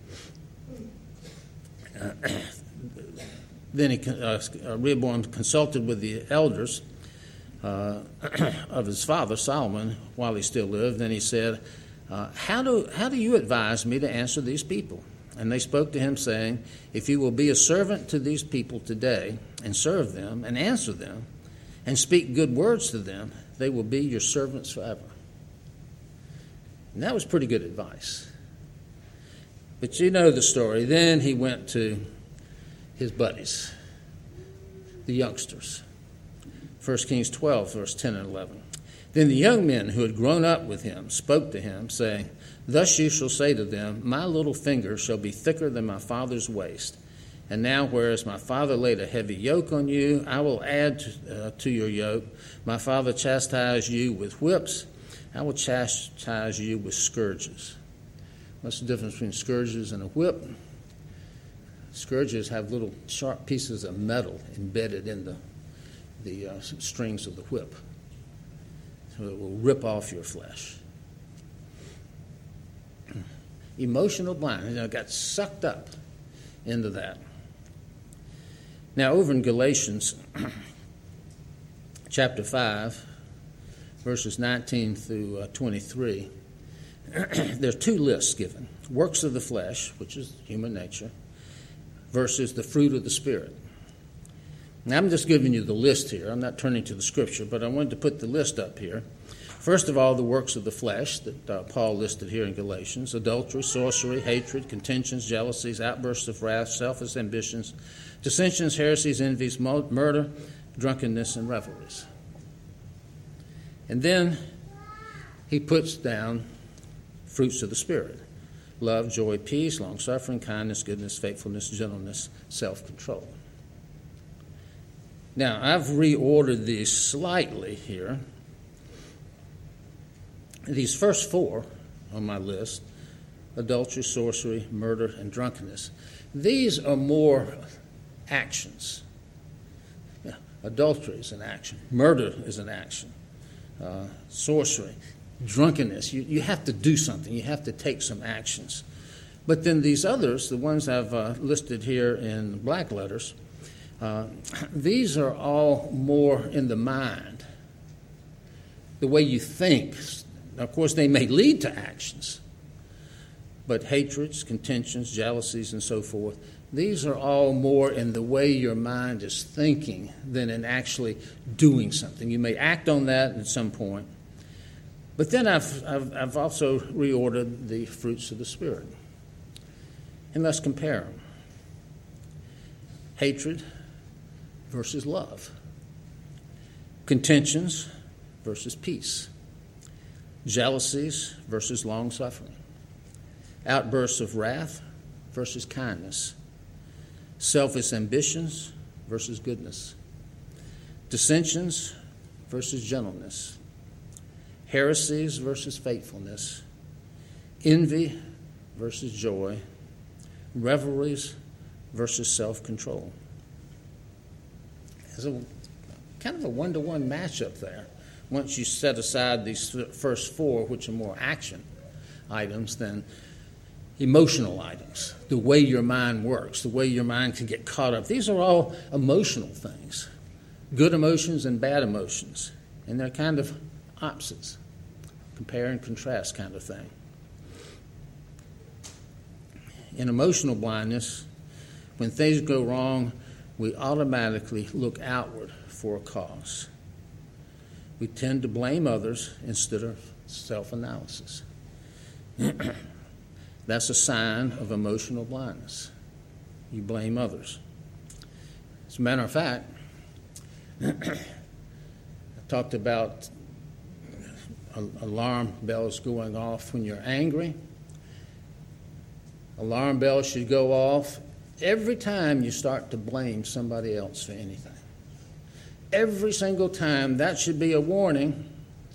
uh, then he, uh, Rehoboam consulted with the elders uh, of his father Solomon while he still lived. And he said, uh, how do how do you advise me to answer these people? And they spoke to him, saying, if you will be a servant to these people today and serve them and answer them and speak good words to them, they will be your servants forever. And that was pretty good advice. But you know the story. Then he went to his buddies, the youngsters. First Kings twelve, verse ten and eleven. Then the young men who had grown up with him spoke to him, saying, thus you shall say to them, my little finger shall be thicker than my father's waist. And now, whereas my father laid a heavy yoke on you, I will add to, uh, to your yoke. My father chastised you with whips. I will chastise you with scourges. What's the difference between scourges and a whip? Scourges have little sharp pieces of metal embedded in the, the uh, strings of the whip. So it will rip off your flesh. Emotional blindness, you know, got sucked up into that. Now, over in Galatians chapter five, verses nineteen through uh, twenty-three, there's two lists given. Works of the flesh, which is human nature, versus the fruit of the Spirit. Now, I'm just giving you the list here. I'm not turning to the Scripture, but I wanted to put the list up here. First of all, the works of the flesh that uh, Paul listed here in Galatians: adultery, sorcery, hatred, contentions, jealousies, outbursts of wrath, selfish ambitions, dissensions, heresies, envies, murder, drunkenness, and revelries. And then he puts down fruits of the Spirit: love, joy, peace, long-suffering, kindness, goodness, faithfulness, gentleness, self-control. Now, I've reordered these slightly here. These first four on my list, adultery, sorcery, murder, and drunkenness, these are more actions. Yeah, adultery is an action. Murder is an action. Uh, sorcery, drunkenness, you, you have to do something. You have to take some actions. But then these others, the ones I've uh, listed here in black letters, uh, these are all more in the mind, the way you think. Now, of course, they may lead to actions, but hatreds, contentions, jealousies, and so forth, these are all more in the way your mind is thinking than in actually doing something. You may act on that at some point. But then I've, I've, I've also reordered the fruits of the Spirit. And let's compare them. Hatred versus love. Contentions versus peace. Jealousies versus long-suffering. Outbursts of wrath versus kindness. Selfish ambitions versus goodness. Dissensions versus gentleness. Heresies versus faithfulness. Envy versus joy. Revelries versus self-control. There's a kind of a one-to-one matchup there. Once you set aside these first four, which are more action items than emotional items, the way your mind works, the way your mind can get caught up. These are all emotional things, good emotions and bad emotions, and they're kind of opposites, compare and contrast kind of thing. In emotional blindness, when things go wrong, we automatically look outward for a cause. We tend to blame others instead of self-analysis. That's a sign of emotional blindness. You blame others. As a matter of fact, I talked about alarm bells going off when you're angry. Alarm bells should go off every time you start to blame somebody else for anything. Every single time, that should be a warning.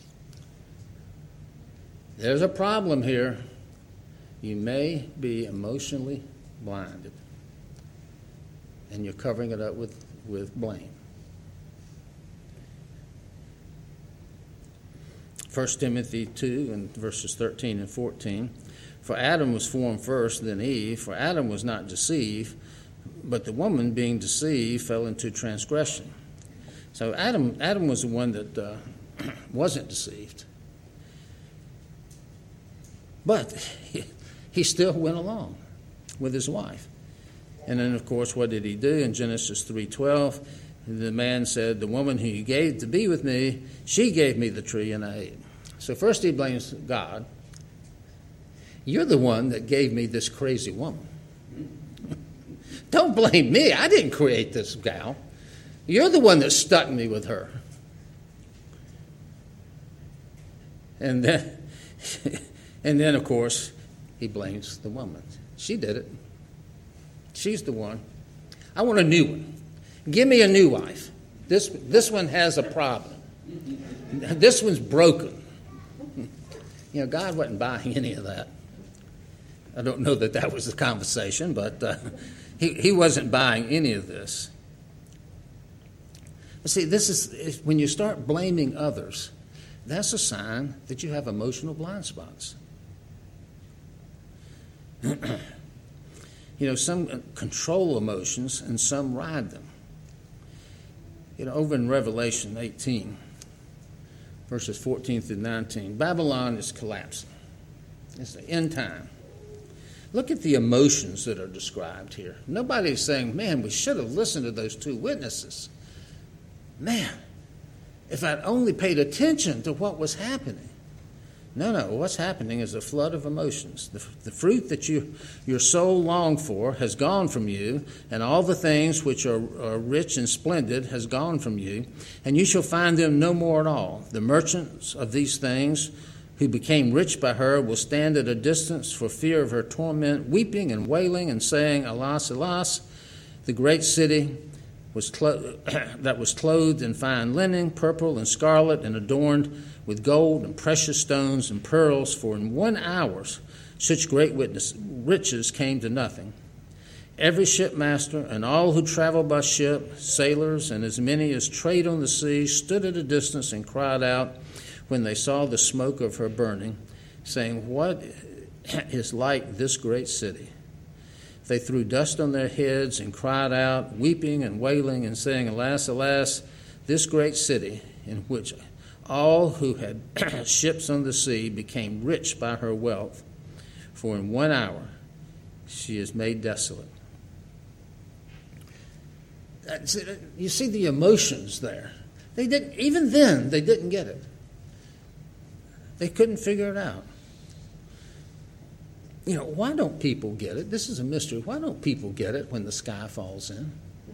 There's a problem here. You may be emotionally blinded, and you're covering it up with, with blame. First Timothy two and verses thirteen and fourteen. For Adam was formed first, then Eve. For Adam was not deceived, but the woman, being deceived, fell into transgression. So Adam, Adam was the one that uh, wasn't deceived. But he, he still went along with his wife. And then, of course, what did he do? In Genesis three twelve, the man said, the woman who you gave to be with me, she gave me the tree and I ate. So first he blames God. You're the one that gave me this crazy woman. Don't blame me. I didn't create this gal. You're the one that stuck me with her. And then, and then, of course, he blames the woman. She did it. She's the one. I want a new one. Give me a new wife. This, this one has a problem. This one's broken. You know, God wasn't buying any of that. I don't know that that was the conversation, but uh, he, he wasn't buying any of this. But see, this is when you start blaming others, that's a sign that you have emotional blind spots. You know, some control emotions and some ride them. You know, over in Revelation eighteen, verses fourteen through nineteen, Babylon is collapsing. It's the end time. Look at the emotions that are described here. Nobody's saying, man, we should have listened to those two witnesses. Man, if I'd only paid attention to what was happening. No, no, what's happening is a flood of emotions. The, the fruit that you, your soul longed for has gone from you, and all the things which are, are rich and splendid has gone from you, and you shall find them no more at all. The merchants of these things who became rich by her will stand at a distance for fear of her torment, weeping and wailing and saying, Alas, alas, the great city was clo- that was clothed in fine linen, purple and scarlet, and adorned with gold and precious stones and pearls, for in one hour such great witness, riches came to nothing. Every shipmaster and all who traveled by ship, sailors, and as many as trade on the sea, stood at a distance and cried out when they saw the smoke of her burning, saying, "What is like this great city?" They threw dust on their heads and cried out, weeping and wailing and saying, "Alas, alas, this great city, in which all who had ships on the sea became rich by her wealth, for in one hour she is made desolate." You see the emotions there. They didn't, even then, they didn't get it. They couldn't figure it out. You know, why don't people get it? This is a mystery. Why don't people get it when the sky falls in?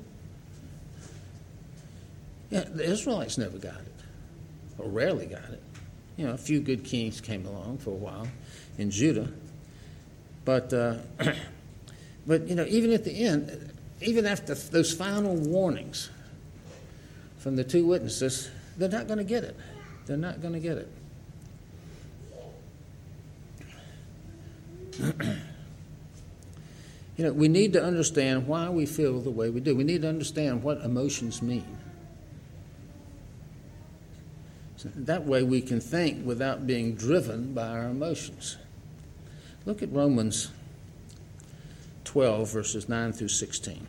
Yeah, the Israelites never got it, or rarely got it. You know, a few good kings came along for a while in Judah. But, uh, but you know, even at the end, even after those final warnings from the two witnesses, they're not going to get it. They're not going to get it. You know, we need to understand why we feel the way we do. We need to understand what emotions mean. So that way we can think without being driven by our emotions. Look at Romans twelve, verses nine through sixteen.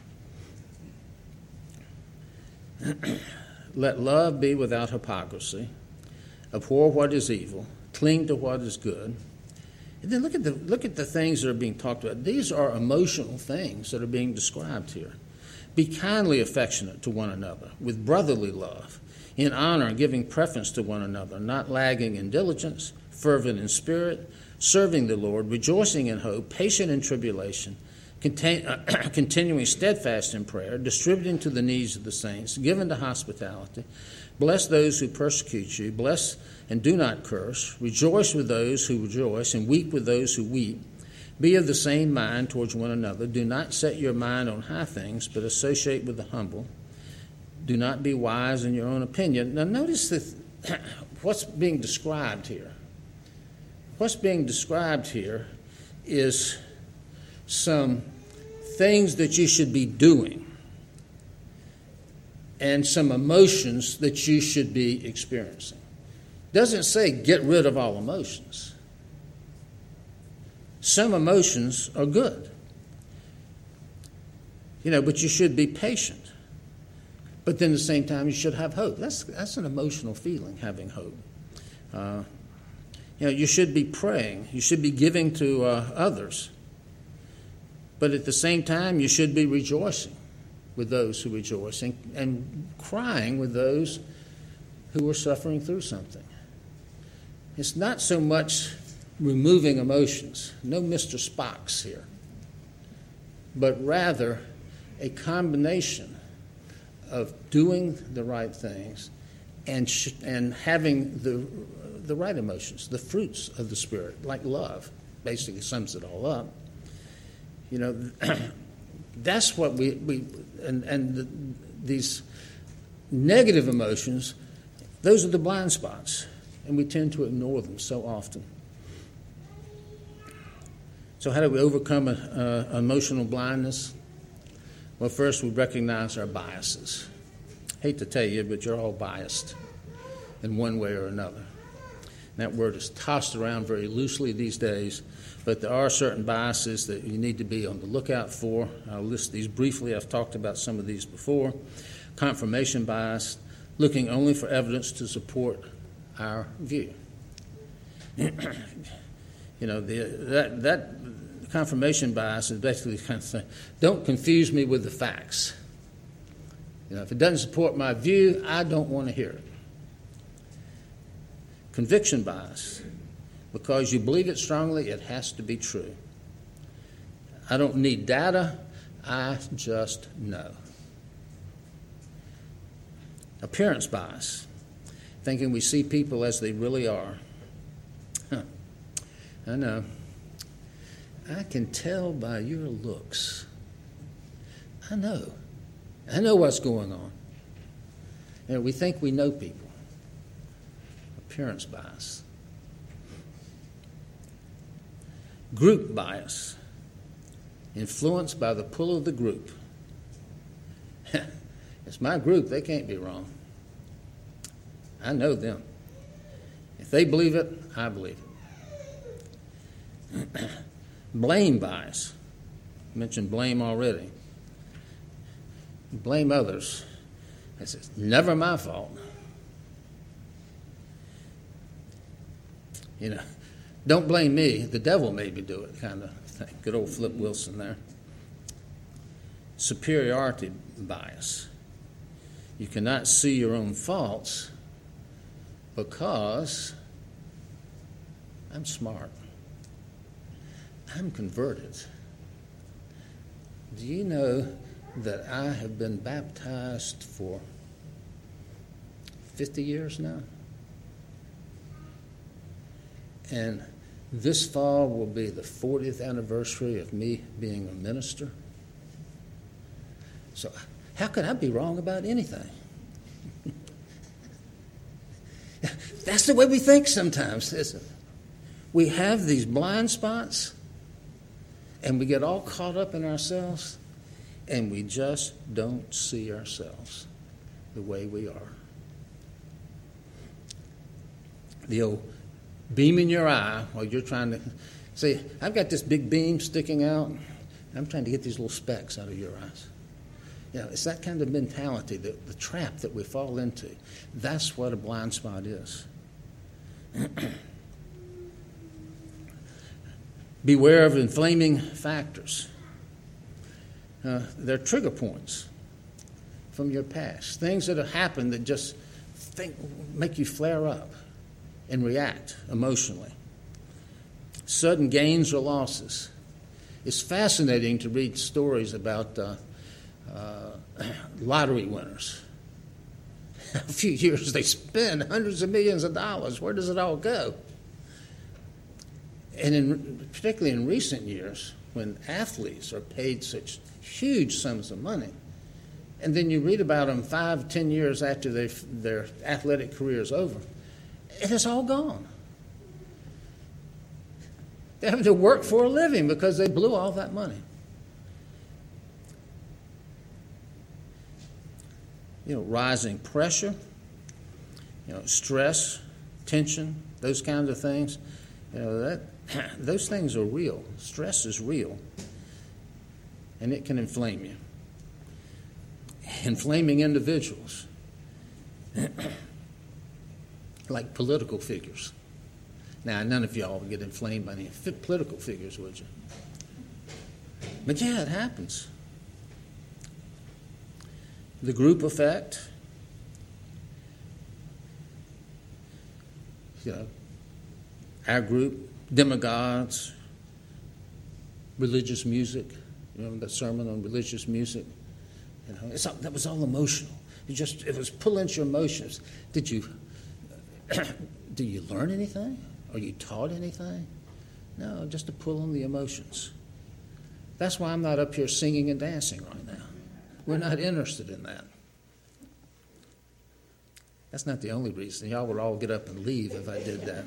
Let love be without hypocrisy. Abhor what is evil. Cling to what is good. And then look at the look at the things that are being talked about. These are emotional things that are being described here. Be kindly affectionate to one another with brotherly love, in honor, giving preference to one another, not lagging in diligence, fervent in spirit, serving the Lord, rejoicing in hope, patient in tribulation, contain, uh, continuing steadfast in prayer, distributing to the needs of the saints, given to hospitality. Bless those who persecute you. Bless and do not curse. Rejoice with those who rejoice, and weep with those who weep. Be of the same mind towards one another. Do not set your mind on high things, but associate with the humble. Do not be wise in your own opinion. Now notice that what's being described here. What's being described here is some things that you should be doing and some emotions that you should be experiencing. Doesn't say get rid of all emotions. Some emotions are good, you know, but you should be patient. But then at the same time, you should have hope. That's that's an emotional feeling, having hope. Uh, you know, you should be praying. You should be giving to uh, others. But at the same time, you should be rejoicing with those who rejoice and, and crying with those who are suffering through something. It's not so much removing emotions, no Mister Spocks here, but rather a combination of doing the right things and sh- and having the the right emotions, the fruits of the Spirit, like love, basically sums it all up. You know, that's what we, we and, and the, these negative emotions, those are the blind spots, and we tend to ignore them so often. So how do we overcome a, a emotional blindness? Well, first we recognize our biases. Hate to tell you, but you're all biased in one way or another. That word is tossed around very loosely these days, but there are certain biases that you need to be on the lookout for. I'll list these briefly. I've talked about some of these before. Confirmation bias, looking only for evidence to support our view. You know, the, that, that confirmation bias is basically kind of saying, don't confuse me with the facts. You know, if it doesn't support my view, I don't want to hear it. Conviction bias. Because you believe it strongly, it has to be true. I don't need data, I just know. Appearance bias. Thinking we see people as they really are. Huh. I know. I can tell by your looks. I know. I know what's going on. You know, we think we know people. Appearance bias. Group bias. Influenced by the pull of the group. It's my group. They can't be wrong. I know them. If they believe it, I believe it. Blame bias. I mentioned blame already. Blame others. It's never my fault. You know, don't blame me. The devil made me do it, kind of thing. Good old Flip Wilson there. Superiority bias. You cannot see your own faults because I'm smart. I'm converted. Do you know that I have been baptized for fifty years now? And this fall will be the fortieth anniversary of me being a minister. So how could I be wrong about anything? That's the way we think sometimes, isn't it? We have these blind spots, and we get all caught up in ourselves, and we just don't see ourselves the way we are. The old beam in your eye while you're trying to say, I've got this big beam sticking out. I'm trying to get these little specks out of your eyes. You know, it's that kind of mentality, the, the trap that we fall into. That's what a blind spot is. Beware of inflaming factors. Uh, they're trigger points from your past. Things that have happened that just think, make you flare up and react emotionally. Sudden gains or losses. It's fascinating to read stories about uh, uh, lottery winners. A few years they spend hundreds of millions of dollars. Where does it all go? And in, particularly in recent years, when athletes are paid such huge sums of money, and then you read about them five, ten years after their athletic career is over, it is all gone. They're having to work for a living because they blew all that money. You know, rising pressure, you know, stress, tension, those kinds of things. You know, that those things are real. Stress is real, and it can inflame you. Inflaming individuals, like political figures. Now, none of y'all would get inflamed by any political figures, would you? But yeah, it happens. The group effect. You know, our group, demagogues, religious music. You remember that sermon on religious music? You know, it's all, that was all emotional. You just it was pulling at your emotions. Did you do you learn anything? Are you taught anything? No, just to pull on the emotions. That's why I'm not up here singing and dancing right now. We're not interested in that. That's not the only reason. Y'all would all get up and leave if I did that.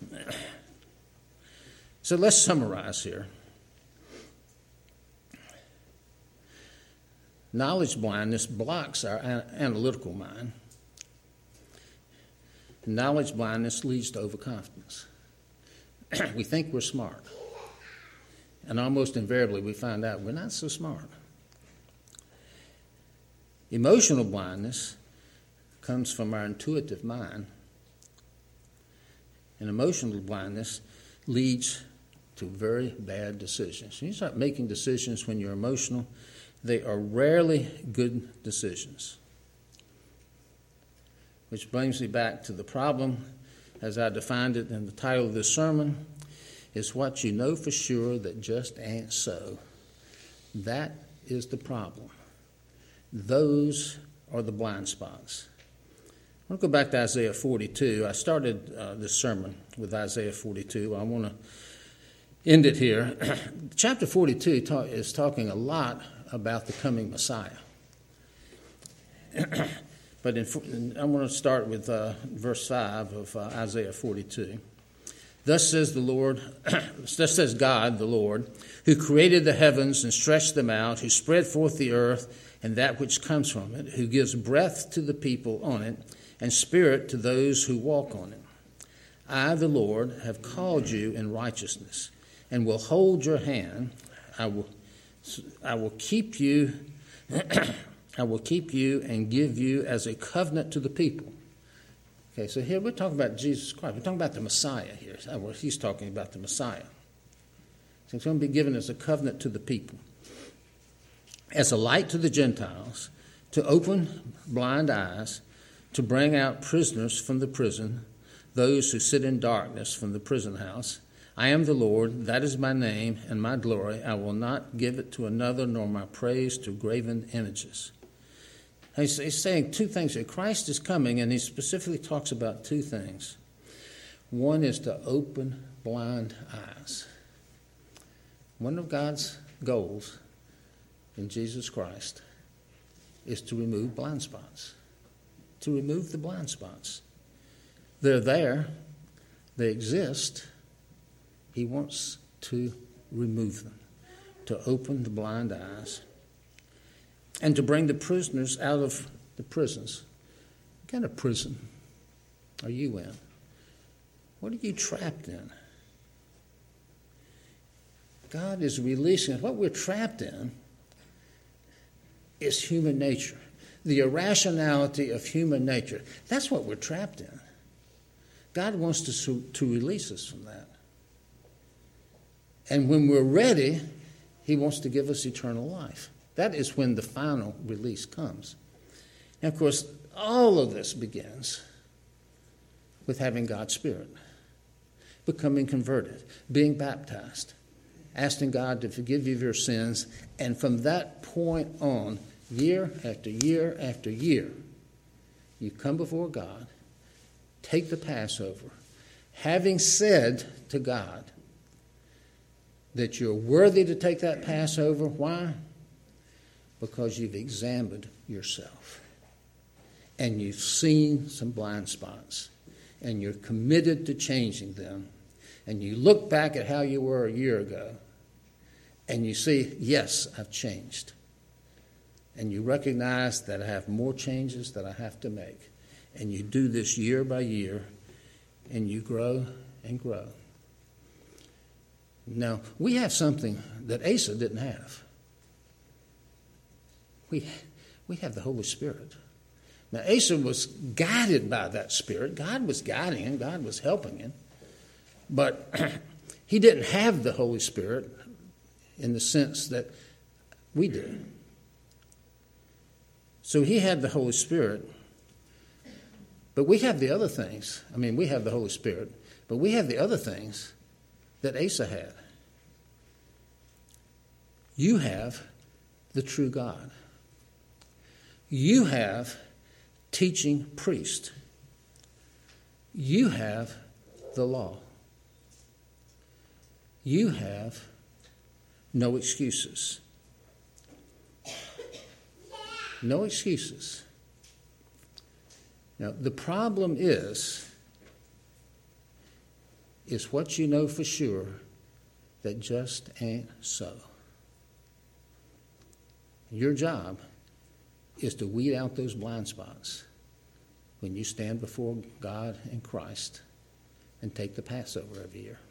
So let's summarize here. Knowledge blindness blocks our analytical mind. Knowledge blindness leads to overconfidence. We think we're smart. And almost invariably we find out we're not so smart. Emotional blindness comes from our intuitive mind. And emotional blindness leads to very bad decisions. When you start making decisions when you're emotional, they are rarely good decisions. Which brings me back to the problem, as I defined it in the title of this sermon, is what you know for sure that just ain't so. That is the problem. Those are the blind spots. I want to go back to Isaiah forty-two. I started uh, this sermon with Isaiah forty-two. I want to end it here. Chapter forty-two talk, is talking a lot about the coming Messiah. but in, I want to start with uh, verse five of uh, Isaiah forty-two. Thus says the Lord, thus says God, the Lord, who created the heavens and stretched them out, who spread forth the earth and that which comes from it, who gives breath to the people on it and spirit to those who walk on it. I, the Lord, have called you in righteousness and will hold your hand. I will, I will keep you, I will keep you and give you as a covenant to the people. Okay, so here we're talking about Jesus Christ. We're talking about the Messiah here. He's talking about the Messiah. So it's going to be given as a covenant to the people, as a light to the Gentiles, to open blind eyes, to bring out prisoners from the prison, those who sit in darkness from the prison house. I am the Lord, that is my name and my glory. I will not give it to another, nor my praise to graven images. He's, he's saying two things here. Christ is coming, and he specifically talks about two things. One is to open blind eyes. One of God's goals in Jesus Christ is to remove blind spots. To remove the blind spots. They're there. They exist. He wants to remove them, to open the blind eyes, and to bring the prisoners out of the prisons. What kind of prison are you in? What are you trapped in? God is releasing us. What we're trapped in is human nature. The irrationality of human nature. That's what we're trapped in. God wants to, to release us from that. And when we're ready, he wants to give us eternal life. That is when the final release comes. And of course, all of this begins with having God's Spirit, becoming converted, being baptized, asking God to forgive you of your sins, and from that point on, year after year after year, you come before God, take the Passover, having said to God that you're worthy to take that Passover. Why? Because you've examined yourself and you've seen some blind spots and you're committed to changing them, and you look back at how you were a year ago and you see, yes, I've changed, and you recognize that I have more changes that I have to make, and you do this year by year and you grow and grow. Now, we have something that Asa didn't have. We, we have the Holy Spirit. Now, Asa was guided by that Spirit. God was guiding him. God was helping him. But he didn't have the Holy Spirit in the sense that we do. So he had the Holy Spirit. But we have the other things. I mean, we have the Holy Spirit. But we have the other things that Asa had. You have the true God. You have teaching priest. You have the law. You have no excuses. No excuses. Now, the problem is, is what you know for sure that just ain't so. Your job is to weed out those blind spots when you stand before God and Christ and take the Passover every year.